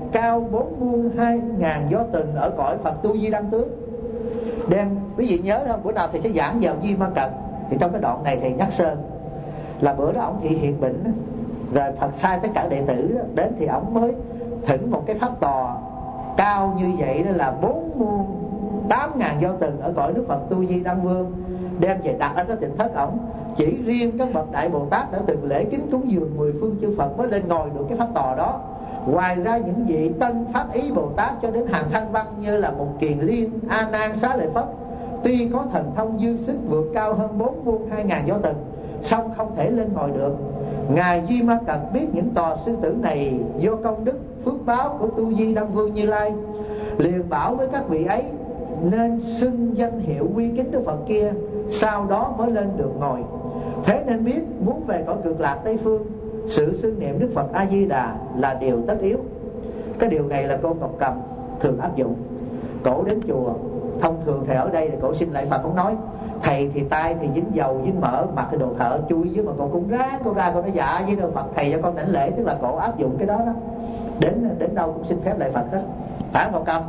cao bốn muôn hai ngàn gió từng ở cõi Phật tu Di Đăng Tướng. Đem quý vị nhớ không, bữa nào thầy sẽ giảng vào Di Ma Cật, thì trong cái đoạn này thầy nhắc sơ là bữa đó ông thị hiện bệnh rồi Phật sai tất cả đệ tử đó, đến thì ông mới thỉnh một cái pháp tòa cao như vậy, đó là bốn muôn tám ngàn do từng ở cõi Đức Phật Tu Di Đăng Vương, đem về đặt ở cái tịnh thất ổng. Chỉ riêng các bậc đại Bồ Tát đã từng lễ kính cúng dường mười phương chư Phật mới lên ngồi được cái pháp tòa đó. Ngoài ra những vị tân pháp ý Bồ Tát cho đến hàng thanh văn như là Một Kiền Liên, A Nan, Xá Lợi Phất, tuy có thần thông dư sức vượt cao hơn bốn muôn hai ngàn do từng, song không thể lên ngồi được. Ngài Di Ma Cật biết những tòa sư tử này do công đức phước báo của Tu Di Đăng Vương Như Lai, liền bảo với các vị ấy nên xưng danh hiệu quy kính Đức Phật kia, sau đó mới lên được ngồi. Thế nên biết muốn về cõi Cực Lạc Tây Phương, sự xưng niệm Đức Phật A Di Đà là điều tất yếu. Cái điều này là cô Ngọc Cầm thường áp dụng. Cổ đến chùa, thông thường thầy ở đây thì cổ xin lại Phật, cũng nói thầy thì tay thì dính dầu dính mỡ, mặc cái đồ thợ chui với, mà con cũng ráng cô ra con nói dạ với Đức Phật thầy cho con đảnh lễ, tức là cổ áp dụng cái đó đó. Đến đến đâu cũng xin phép lại Phật hết, phải không Ngọc Cầm?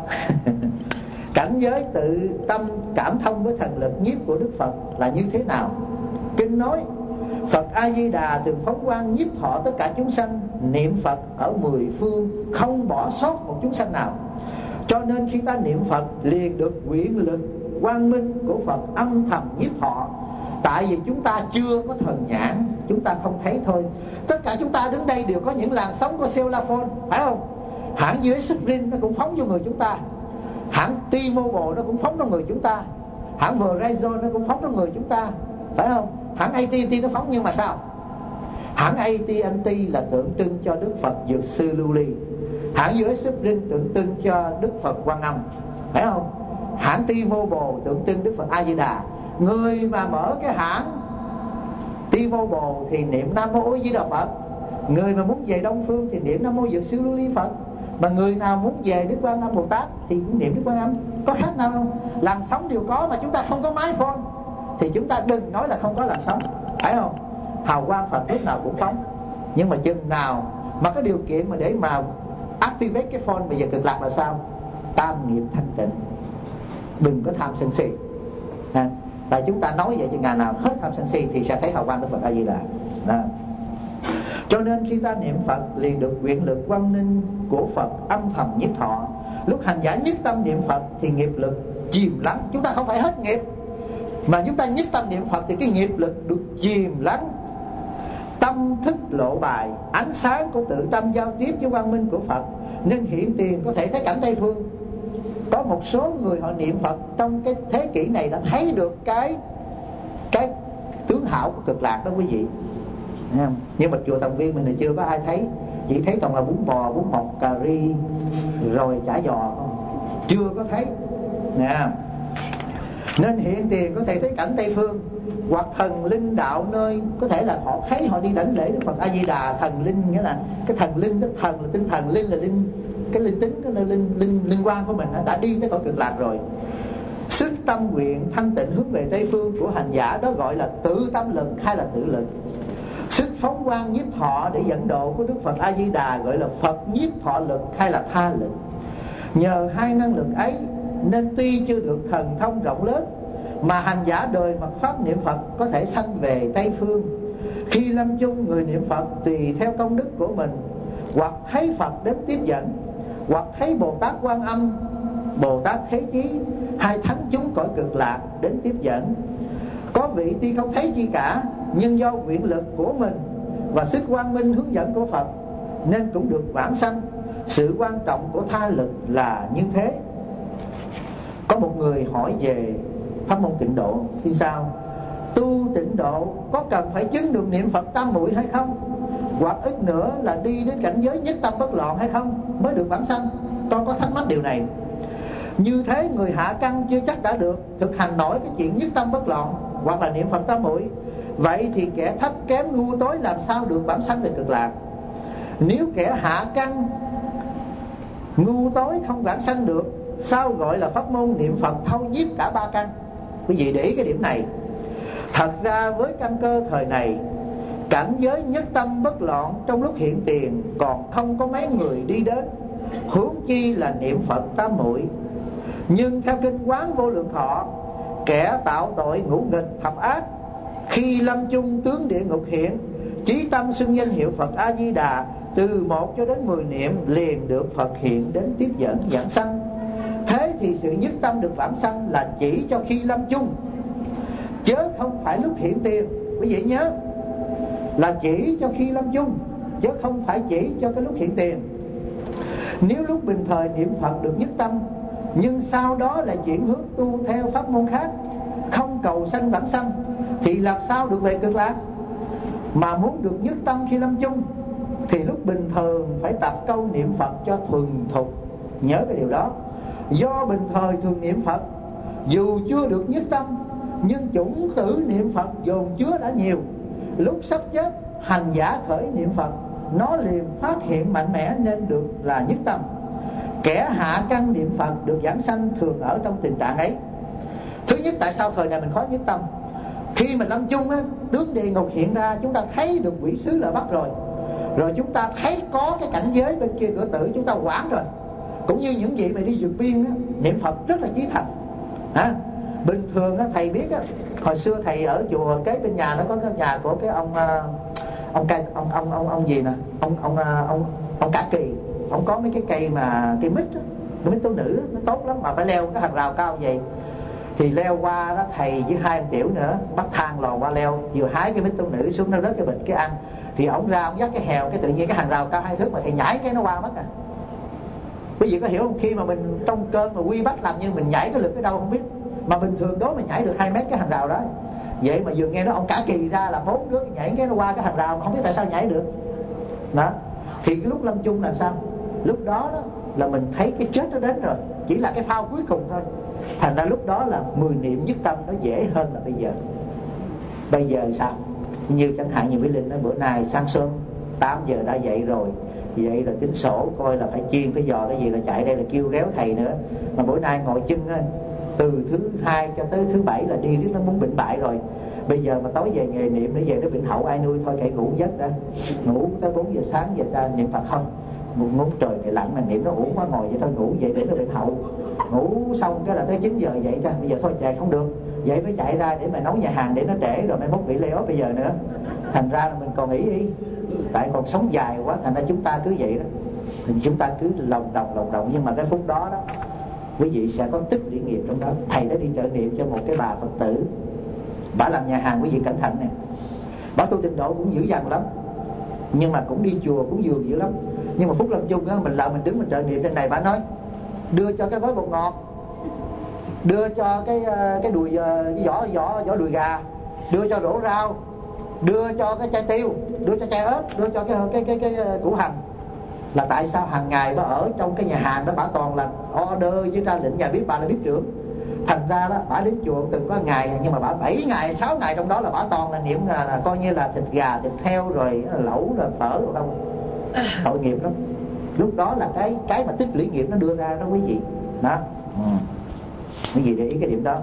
Cảnh giới tự tâm cảm thông với thần lực nhiếp của Đức Phật là như thế nào? Kinh nói Phật A Di Đà thường phóng quang nhiếp thọ tất cả chúng sanh, niệm Phật ở mười phương không bỏ sót một chúng sanh nào. Cho nên khi ta niệm Phật liền được nguyện lực quang minh của Phật âm thầm nhiếp thọ. Tại vì chúng ta chưa có thần nhãn, chúng ta không thấy thôi. Tất cả chúng ta đứng đây đều có những làn sóng của cellular phone, phải không? Hãng u ét Sprint nó cũng phóng vô người chúng ta, hãng T-Mobile nó cũng phóng vào người chúng ta, hãng Verizon nó cũng phóng vào người chúng ta, phải không? Hãng a tê and tê nó phóng, nhưng mà sao? Hãng a tê and tê là tượng trưng cho Đức Phật Dược Sư Lưu Ly, hãng u ét Sprint tượng trưng cho Đức Phật Quan Âm, phải không? Hãng T-Mobile tượng trưng Đức Phật A Di Đà. Người mà mở cái hãng T-Mobile thì niệm Nam Mô A Di Đà Phật, người mà muốn về Đông Phương thì niệm Nam Mô Dược Sư Lưu Ly Phật, mà người nào muốn về Đức Quan Âm Bồ Tát thì cũng niệm Đức Quan Âm. Có khác nào không? Làn sóng đều có, mà chúng ta không có máy phone thì chúng ta đừng nói là không có làn sóng, phải không? Hào quang Phật lúc nào cũng phóng, nhưng mà chừng nào mà cái điều kiện mà để mà activate cái phone bây giờ Cực Lạc là sao? Tam nghiệp thanh tịnh, đừng có tham sân si. À, tại chúng ta nói vậy thì ngày nào hết tham sân si thì sẽ thấy hào quang Đức Phật A Di Đà. À. Cho nên khi ta niệm Phật liền được nguyện lực quang minh của Phật âm thầm nhiếp thọ. Lúc hành giả nhất tâm niệm Phật thì nghiệp lực chìm lắng. Chúng ta không phải hết nghiệp, mà chúng ta nhất tâm niệm Phật thì cái nghiệp lực được chìm lắng. Tâm thức lộ bài, ánh sáng của tự tâm giao tiếp với quang minh của Phật, nên hiện tiền có thể thấy cảnh Tây Phương. Có một số người họ niệm Phật trong cái thế kỷ này đã thấy được cái cái tướng hảo của Cực Lạc đó quý vị. Nhưng mà chùa Tầm Viên mình thì chưa có ai thấy, chỉ thấy toàn là bún bò, bún mọc, cà ri rồi chả giò, chưa có thấy nè. Nên hiện tiền có thể thấy cảnh Tây Phương, hoặc thần linh đạo nơi có thể là họ thấy, họ đi đảnh lễ Đức Phật A Di Đà. Thần linh nghĩa là cái thần linh, tức thần là tinh thần, linh là linh, cái linh tính, cái linh linh linh quan của mình đã đi tới cõi Cực Lạc rồi. Sức tâm nguyện thanh tịnh hướng về Tây Phương của hành giả đó gọi là tự tâm lực hay là tự lực. Sức phóng quang nhiếp thọ để dẫn độ của Đức Phật A Di Đà gọi là Phật nhiếp thọ lực hay là tha lực. Nhờ hai năng lực ấy nên tuy chưa được thần thông rộng lớn, mà hành giả đời mật pháp niệm Phật có thể sanh về Tây Phương. Khi lâm chung, người niệm Phật tùy theo công đức của mình, hoặc thấy Phật đến tiếp dẫn, hoặc thấy Bồ Tát Quan Âm, Bồ Tát Thế Chí hay thánh chúng cõi Cực Lạc đến tiếp dẫn. Có vị tuy không thấy chi cả, nhưng do nguyện lực của mình và sức quang minh hướng dẫn của Phật nên cũng được vãng sanh. Sự quan trọng của tha lực là như thế. Có một người hỏi về pháp môn tịnh độ thì sao? Tu tịnh độ có cần phải chứng được niệm Phật tam muội hay không? Hoặc ít nữa là đi đến cảnh giới nhất tâm bất loạn hay không mới được vãng sanh? Tôi có thắc mắc điều này. Như thế người hạ căn chưa chắc đã được thực hành nổi cái chuyện nhất tâm bất loạn hoặc là niệm Phật tam muội. Vậy thì kẻ thấp kém ngu tối làm sao được vãng sanh về Cực Lạc? Nếu kẻ hạ căn ngu tối không vãng sanh được, sao gọi là pháp môn niệm Phật thâu nhiếp cả ba căn? Quý vị để ý cái điểm này. Thật ra với căn cơ thời này, cảnh giới nhất tâm bất loạn trong lúc hiện tiền còn không có mấy người đi đến. huống chi là niệm Phật tám muội. Nhưng theo kinh Quán Vô Lượng Thọ, kẻ tạo tội ngũ nghịch thập ác, khi lâm chung tướng địa ngục hiện, chí tâm xưng danh hiệu Phật A Di Đà, từ một cho đến mười niệm liền được Phật hiện đến tiếp dẫn giảng sanh. Thế thì sự nhất tâm được vãng sanh là chỉ cho khi lâm chung, chớ không phải lúc hiện tiền. Quý vị nhớ là chỉ cho khi lâm chung, chứ không phải chỉ cho cái lúc hiện tiền. Nếu lúc bình thời niệm Phật được nhất tâm, nhưng sau đó lại chuyển hướng tu theo pháp môn khác, không cầu sanh vãng sanh, thì làm sao được về cực lạc? Mà muốn được nhất tâm khi lâm chung thì lúc bình thường phải tập câu niệm Phật cho thuần thục. Nhớ cái điều đó. Do bình thời thường niệm Phật, dù chưa được nhất tâm, nhưng chủng tử niệm Phật dồn chứa đã nhiều. Lúc sắp chết, hành giả khởi niệm Phật, nó liền phát hiện mạnh mẽ nên được là nhất tâm. Kẻ hạ căn niệm Phật được giảng sanh thường ở trong tình trạng ấy. Thứ nhất, tại sao thời này mình khó nhất tâm? Khi mình lâm chung á, tướng địa ngục hiện ra, chúng ta thấy được quỷ sứ lỡ bắt rồi. Rồi chúng ta thấy có cái cảnh giới bên kia cửa tử, chúng ta hoảng rồi. Cũng như những vị mà đi vượt biên á, niệm Phật rất là chí thành. à, Bình thường á, thầy biết á, hồi xưa thầy ở chùa kế bên nhà nó có cái nhà của cái ông ông cây ông ông ông ông gì nè, ông ông ông ông Cả Kỳ. Ông có mấy cái cây mà cây mít á, cái mít tố nữ nó tốt lắm, mà phải leo cái hàng rào cao vậy. Thì leo qua đó, thầy với hai ông Tiểu nữa bắt thang lò qua leo, vừa hái cái mít tố nữ xuống, nó rớt cái bịch cái ăn. Thì ổng ra ổng dắt cái hèo, cái tự nhiên cái hàng rào cao hai thước mà thầy nhảy cái nó qua mất à. Quý vị có hiểu không? Khi mà mình trong cơn mà quy bắt làm như mình nhảy cái lực cái đâu không biết, mà bình thường đó mình nhảy được hai mét cái hàng rào đó. Vậy mà vừa nghe nó ông Cả Kỳ ra là bốn đứa nhảy cái nó qua cái hàng rào mà không biết tại sao nhảy được đó. Thì cái lúc lâm chung là sao? Lúc đó, đó là mình thấy cái chết nó đến rồi, chỉ là cái phao cuối cùng thôi. Thành ra lúc đó là mười niệm nhất tâm nó dễ hơn là bây giờ. Bây giờ sao? Như chẳng hạn như Mỹ Linh nói bữa nay sáng sớm tám giờ đã dậy rồi, vậy rồi tính sổ coi là phải chiên phải dò cái gì, là chạy đây là kêu réo thầy nữa. Mà bữa nay ngồi chân á, từ thứ hai cho tới thứ bảy là đi đến nó muốn bệnh bại rồi. Bây giờ mà tối về nghề niệm nó về nó bệnh hậu ai nuôi, thôi kệ ngủ giấc đã. Ngủ tới bốn giờ sáng giờ ta niệm Phật không? Một ngón trời này lạnh mà niệm nó uổng quá, ngồi vậy thôi ngủ vậy để nó bệnh hậu. Ngủ xong cái là tới chín giờ dậy ra, bây giờ thôi chạy không được. Vậy phải chạy ra để mà nấu nhà hàng để nó trễ rồi mai mốt bị lây ốp bây giờ nữa. Thành ra là mình còn nghĩ đi, tại còn sống dài quá, thành ra chúng ta cứ vậy đó. Thì chúng ta cứ lòng đồng lòng đồng, nhưng mà cái phút đó đó quý vị sẽ có tích lũy nghiệp trong đó. Thầy đã đi trợ niệm cho một cái bà Phật tử, bà làm nhà hàng, quý vị cẩn thận nè. Bà tu tịnh độ cũng dữ dằn lắm, nhưng mà cũng đi chùa cũng dường dữ lắm. Nhưng mà phút lâm chung á, mình lại mình đứng mình trợ niệm trên này, bà nói đưa cho cái gói bột ngọt, đưa cho cái cái đùi cái vỏ vỏ vỏ đùi gà, đưa cho rổ rau, đưa cho cái chai tiêu, đưa cho chai ớt, đưa cho cái cái cái cái, cái củ hành. Là tại sao hàng ngày bà ở trong cái nhà hàng đó, bà toàn là order với ra lệnh nhà bếp, bà là bếp trưởng. Thành ra đó bà đến chùa từng có ngày, nhưng mà bà bảy ngày sáu ngày trong đó là bà toàn là niệm là, là coi như là thịt gà thịt heo rồi lẩu rồi phở rồi không. Tội nghiệp lắm. Lúc đó là cái cái mà tích lũy nghiệp nó đưa ra đó quý vị đó. ừ. Quý vị để ý cái điểm đó.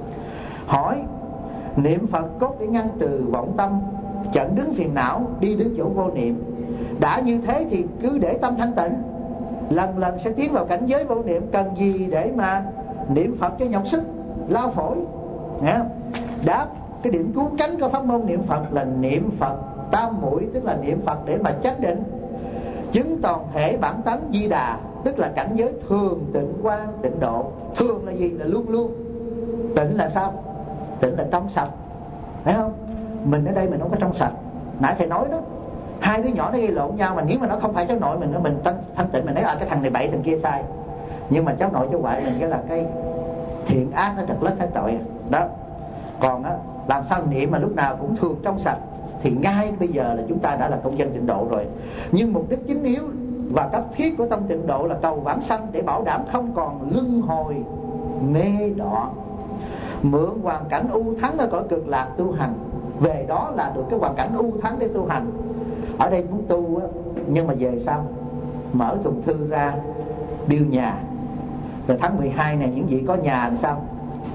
Hỏi niệm Phật cốt để ngăn trừ vọng tâm, chặn đứng phiền não, đi đến chỗ vô niệm. Đã như thế thì cứ để tâm thanh tịnh, lần lần sẽ tiến vào cảnh giới vô niệm. Cần gì để mà niệm Phật cho nhọc sức lao phổi. Nghe không? Đáp cái điểm cứu cánh của pháp môn niệm Phật là niệm Phật tam muội, tức là niệm Phật để mà chánh định, chứng toàn thể bản tánh Di Đà, tức là cảnh giới thường tịnh quang tịnh độ. Thường là gì? Là luôn luôn. Tịnh là sao? Tịnh là trong sạch, phải không? Mình ở đây mình không có trong sạch. Nãy thầy nói đó, hai đứa nhỏ nó gây lộn nhau, mà nếu mà nó không phải cháu nội mình, mình thanh, thanh tịnh, mình nói ở cái thằng này bậy thằng kia sai. Nhưng mà cháu nội cháu ngoại mình cái là cái thiện ác nó trật lất hết trọi đó. Còn á, làm sao niệm mà lúc nào cũng thường trong sạch, thì ngay bây giờ là chúng ta đã là công dân tịnh độ rồi. Nhưng mục đích chính yếu và cấp thiết của tâm tịnh độ là cầu vãng sanh, để bảo đảm không còn luân hồi mê đọa, mượn hoàn cảnh u thắng ở cõi cực lạc tu hành. Về đó là được cái hoàn cảnh u thắng để tu hành. Ở đây muốn tu á, nhưng mà về sao? Mở thùng thư ra bill nhà. Rồi tháng mười hai này những vị có nhà thì sao?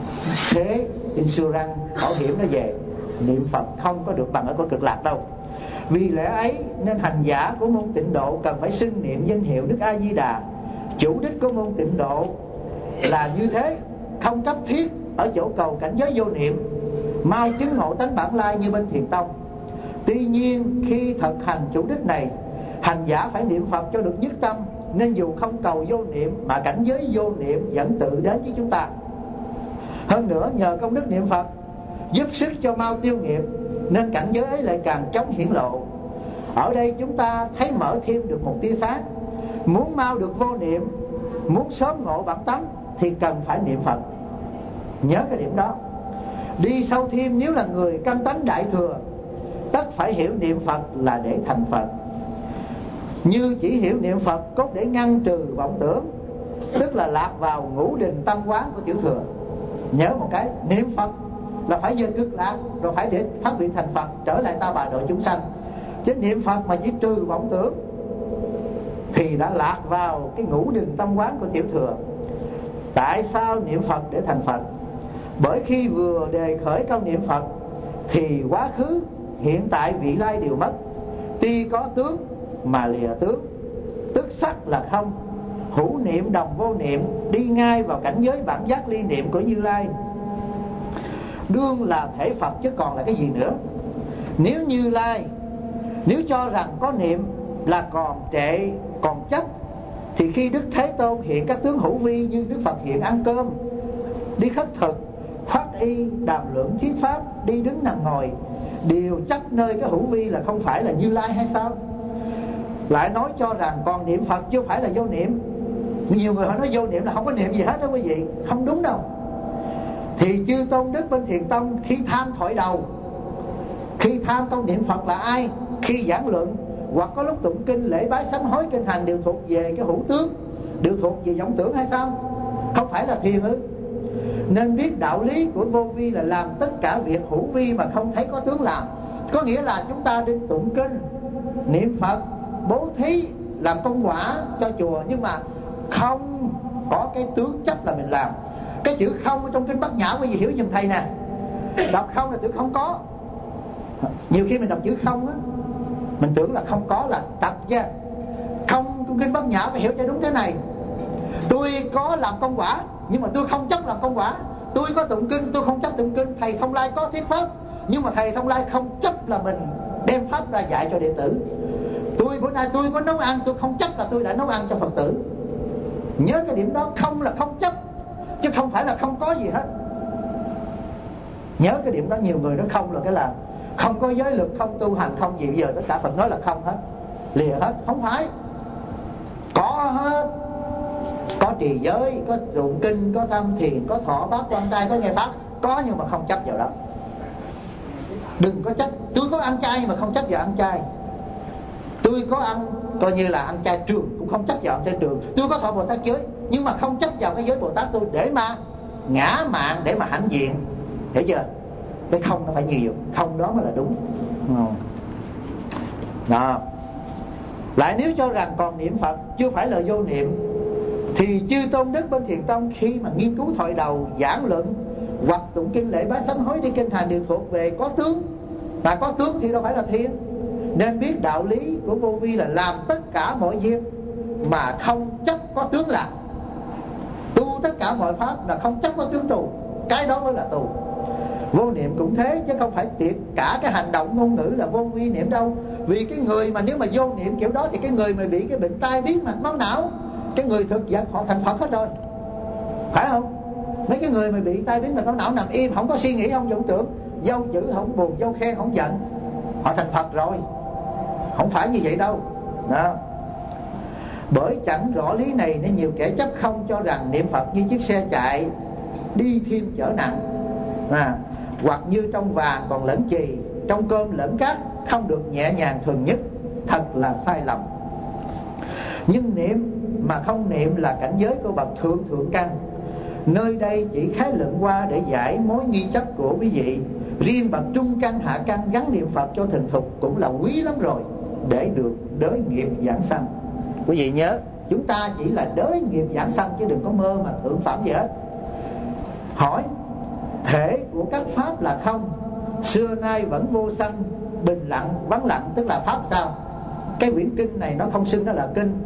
Thế insurance, bảo hiểm nó về. Niệm Phật không có được bằng ở cõi cực lạc đâu. Vì lẽ ấy nên hành giả của môn tịnh độ cần phải xưng niệm danh hiệu Đức A Di Đà, Chủ đích của môn tịnh độ là như thế, không cấp thiết ở chỗ cầu cảnh giới vô niệm, mau chứng ngộ tánh bản lai như bên Thiền tông. Tuy nhiên khi thực hành chủ đích này, hành giả phải niệm Phật cho được nhất tâm, nên dù không cầu vô niệm mà cảnh giới vô niệm vẫn tự đến với chúng ta. Hơn nữa nhờ công đức niệm Phật giúp sức cho mau tiêu nghiệp, nên cảnh giới ấy lại càng chóng hiển lộ. Ở đây chúng ta thấy mở thêm được một tia sáng. Muốn mau được vô niệm, muốn sớm ngộ bản tánh thì cần phải niệm Phật. Nhớ cái điểm đó. Đi sâu thêm, nếu là người căn tánh đại thừa, tất phải hiểu niệm Phật là để thành Phật. Như chỉ hiểu niệm Phật cốt để ngăn trừ vọng tưởng, tức là lạc vào ngũ đình tâm quán của tiểu thừa. Nhớ một cái, niệm Phật là phải về cực lạc, rồi phải để phát nguyện thành Phật, trở lại ta bà độ chúng sanh. Chứ niệm Phật mà chỉ trừ vọng tưởng thì đã lạc vào cái ngũ đình tâm quán của tiểu thừa. Tại sao niệm Phật để thành Phật? Bởi khi vừa đề khởi câu niệm Phật thì quá khứ, hiện tại, vị lai đều mất. Tuy có tướng mà lìa tướng, tức sắc là không. Hữu niệm đồng vô niệm, đi ngay vào cảnh giới bản giác ly niệm của Như Lai. Đương là thể Phật chứ còn là cái gì nữa. Nếu Như Lai, nếu cho rằng có niệm là còn trệ, còn chấp, thì khi Đức Thế Tôn hiện các tướng hữu vi như Đức Phật hiện ăn cơm, đi khất thực, phát y, đàm luận thuyết pháp, đi đứng nằm ngồi, đều chấp nơi cái hữu vi là không phải là Như Lai hay sao? Lại nói cho rằng còn niệm Phật chứ không phải là vô niệm. Nhiều người họ nói vô niệm là không có niệm gì hết đó quý vị. Không đúng đâu. Thì chư tôn đức bên Thiền tông khi tham thổi đầu, khi tham câu niệm Phật là ai, khi giảng luận hoặc có lúc tụng kinh, lễ bái, sám hối, kinh hành đều thuộc về cái hữu tướng, đều thuộc về vọng tưởng hay sao? Không phải là thiền ư? Nên biết đạo lý của vô vi là làm tất cả việc hữu vi mà không thấy có tướng làm. Có nghĩa là chúng ta đi tụng kinh, niệm Phật, bố thí, làm công quả cho chùa, nhưng mà không có cái tướng chấp là mình làm. Cái chữ không trong kinh Bát Nhã quý vị hiểu giùm thầy nè. Đọc không là tưởng không có. Nhiều khi mình đọc chữ không á, mình tưởng là không có là tập ra. Không trong kinh Bát Nhã phải hiểu cho đúng thế này. Tôi có làm công quả, nhưng mà tôi không chấp làm công quả. Tôi có tụng kinh, tôi không chấp tụng kinh. Thầy Thông Lai có thuyết pháp, nhưng mà thầy Thông Lai không chấp là mình đem pháp ra dạy cho đệ tử. Tôi bữa nay tôi có nấu ăn, tôi không chấp là tôi đã nấu ăn cho Phật tử. Nhớ cái điểm đó, không là không chấp, chứ không phải là không có gì hết. Nhớ cái điểm đó, nhiều người nói không là cái là không có giới lực, không tu hành, không gì. Bây giờ tất cả Phật nói là không hết, lìa hết. Không phải, có hết. Có trì giới, có tụng kinh, có tham thiền, có thọ bát quan trai, có nghe pháp, có, nhưng mà không chấp vào đó. Đừng có chấp. Tôi có ăn chay mà không chấp vào ăn chay. Tôi có ăn coi như là ăn chay trường, cũng không chấp vào ăn chay trường. Tôi có thọ Bồ Tát giới, nhưng mà không chấp vào cái giới Bồ Tát tôi để mà ngã mạn, để mà hãnh diện. Hiểu chưa? Cái không nó phải nhiều, không đó mới là đúng. Đó. Lại nếu cho rằng còn niệm Phật chưa phải là vô niệm, thì chư tôn đức bên Thiền tông khi mà nghiên cứu thoại đầu, giảng luận hoặc tụng kinh, lễ bái, sám hối, đi kinh hành đều thuộc về có tướng. Mà có tướng thì đâu phải là thiên. Nên biết đạo lý của vô vi là làm tất cả mọi việc mà không chấp có tướng làm. Tu tất cả mọi pháp là không chấp có tướng tu, cái đó mới là tu. Vô niệm cũng thế, chứ không phải tiệt cả cái hành động ngôn ngữ là vô vi niệm đâu. Vì cái người mà nếu mà vô niệm kiểu đó thì cái người mà bị cái bệnh tai biến mạch máu não, cái người thực vật họ thành Phật hết rồi, phải không? Mấy cái người mà bị tai biến mạch máu não nằm im, không có suy nghĩ, không vọng tưởng, dâu chữ không buồn, dâu khen không giận, họ thành Phật rồi. Không phải như vậy đâu đó. Bởi chẳng rõ lý này nên nhiều kẻ chấp không, cho rằng niệm Phật như chiếc xe chạy đi thêm chở nặng, à, hoặc như trong vàng còn lẫn chì, trong cơm lẫn cát, không được nhẹ nhàng thuần nhất. Thật là sai lầm. Nhưng niệm mà không niệm là cảnh giới của bậc thượng thượng căn. Nơi đây chỉ khái luận qua để giải mối nghi chấp của quý vị. Riêng bậc trung căn hạ căn gắn niệm Phật cho thành thục cũng là quý lắm rồi, để được đới nghiệp giảng sanh. Quý vị nhớ, chúng ta chỉ là đới nghiệp giảng sanh, chứ đừng có mơ mà thượng phẩm gì hết. Hỏi, thể của các pháp là không, xưa nay vẫn vô sanh, bình lặng, vắng lặng, tức là pháp sao? Cái quyển kinh này nó không xưng nó là kinh,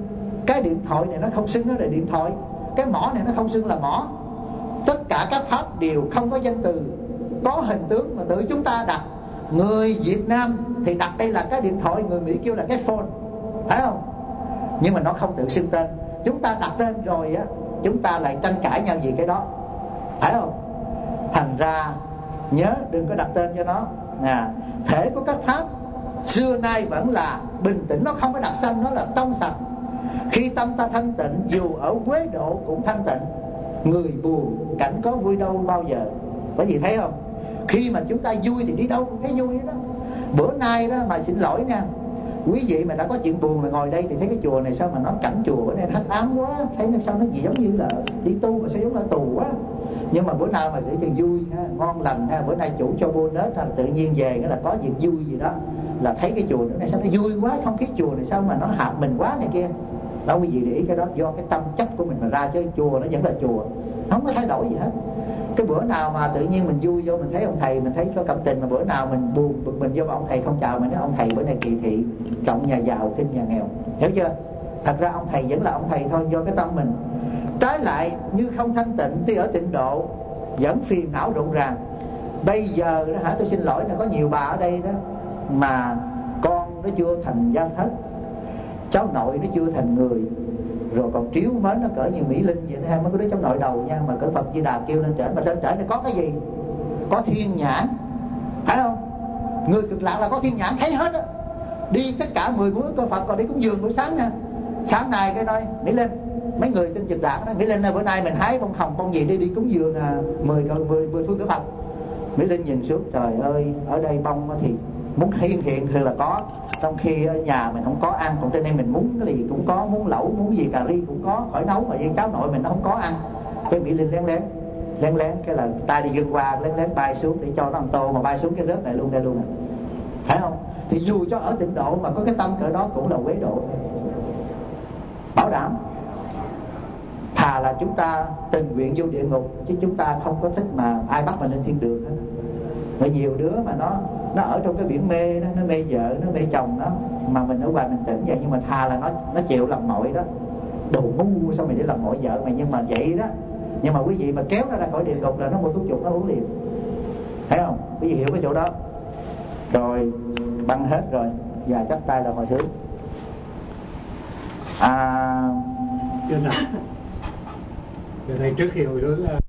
cái điện thoại này nó không xưng nó là điện thoại, cái mỏ này nó không xưng là mỏ. Tất cả các pháp đều không có danh từ, có hình tướng mà tự chúng ta đặt. Người Việt Nam thì đặt đây là cái điện thoại, người Mỹ kêu là cái phone, phải không? Nhưng mà nó không tự xưng tên. Chúng ta đặt tên rồi á, chúng ta lại tranh cãi nhau vì cái đó, phải không? Thành ra nhớ đừng có đặt tên cho nó. à, Thể của các pháp xưa nay vẫn là bình tĩnh, nó không có đặc sanh, nó là trong sạch. Khi tâm ta thanh tịnh, dù ở quế độ cũng thanh tịnh. Người buồn cảnh có vui đâu bao giờ. Bởi vì thấy không, khi mà chúng ta vui thì đi đâu cũng thấy vui đó. Bữa nay đó mà xin lỗi nha, quý vị mà đã có chuyện buồn mà ngồi đây thì thấy cái chùa này sao mà nó cảnh chùa bữa nay hắc ám quá, thấy nó sao nó gì giống như là đi tu mà sao giống là tù quá. Nhưng mà bữa nào mà để chuyện vui ha, ngon lành ha, bữa nay chủ cho bonus ha, tự nhiên về nghĩa là có việc vui gì đó, là thấy cái chùa này sao nó vui quá, không khí chùa này sao mà nó hợp mình quá này kia. Đó quý vị để ý cái đó, do cái tâm chấp của mình mà ra, chứ chùa nó vẫn là chùa, không có thay đổi gì hết. Cái bữa nào mà tự nhiên mình vui vô mình thấy ông thầy, mình thấy có cảm tình, mà bữa nào mình buồn bực mình vô ông thầy không chào mình, nói ông thầy bữa nay kỳ thị, trọng nhà giàu khinh nhà nghèo, hiểu chưa? Thật ra ông thầy vẫn là ông thầy thôi, do cái tâm mình. Trái lại như không thanh tịnh thì ở tịnh độ vẫn phiền não rộn ràng. Bây giờ đó hả, tôi xin lỗi là có nhiều bà ở đây đó mà con nó chưa thành gia thất, cháu nội nó chưa thành người, rồi còn triếu mến nó cỡ như Mỹ Linh vậy ha, mấy cái đứa trong nội đầu nha, mà cỡ Phật Di Đà kêu lên trển, mà lên trển này có cái gì? Có thiên nhãn, phải không? Người cực lạc là có thiên nhãn thấy hết á. Đi tất cả mười buổi coi Phật, còn đi cúng dường buổi sáng nha. Sáng nay cái nói Mỹ Linh, mấy người trên cực lạc nói Mỹ Linh ơi, bữa nay mình hái bông hồng bông gì đi đi cúng dường à, mười mười mười phương cửa Phật. Mỹ Linh nhìn xuống, trời ơi, ở đây bông thì muốn hiện hiện thì là có, trong khi ở nhà mình không có ăn, còn trên đây mình muốn cái gì cũng có, muốn lẩu muốn gì cà ri cũng có, khỏi nấu, mà viên cháu nội mình nó không có ăn. Cái Mỹ Linh lén lén lén lén cái là tay đi gân qua lén lén bay xuống để cho nó ăn tô, mà bay xuống cái rớt này luôn đây luôn, phải không? Thì dù cho ở tịnh độ mà có cái tâm cỡ đó cũng là quế độ, bảo đảm. Thà là chúng ta tình nguyện vô địa ngục, chứ chúng ta không có thích mà ai bắt mình lên thiên đường hết. Và nhiều đứa mà nó nó ở trong cái biển mê đó, nó mê vợ, nó mê chồng đó, mà mình ở ngoài mình tỉnh vậy, nhưng mà thà là nó nó chịu làm nội đó. Đồ ngu sao mày để làm nội vợ mày, nhưng mà vậy đó. Nhưng mà quý vị mà kéo nó ra khỏi địa ngục là nó mua thuốc chuột nó uống liền, thấy không? Quý vị hiểu cái chỗ đó. Rồi băng hết rồi, và chắp tay là hồi hướng. À, Thưa thầy, trước khi hồi hướng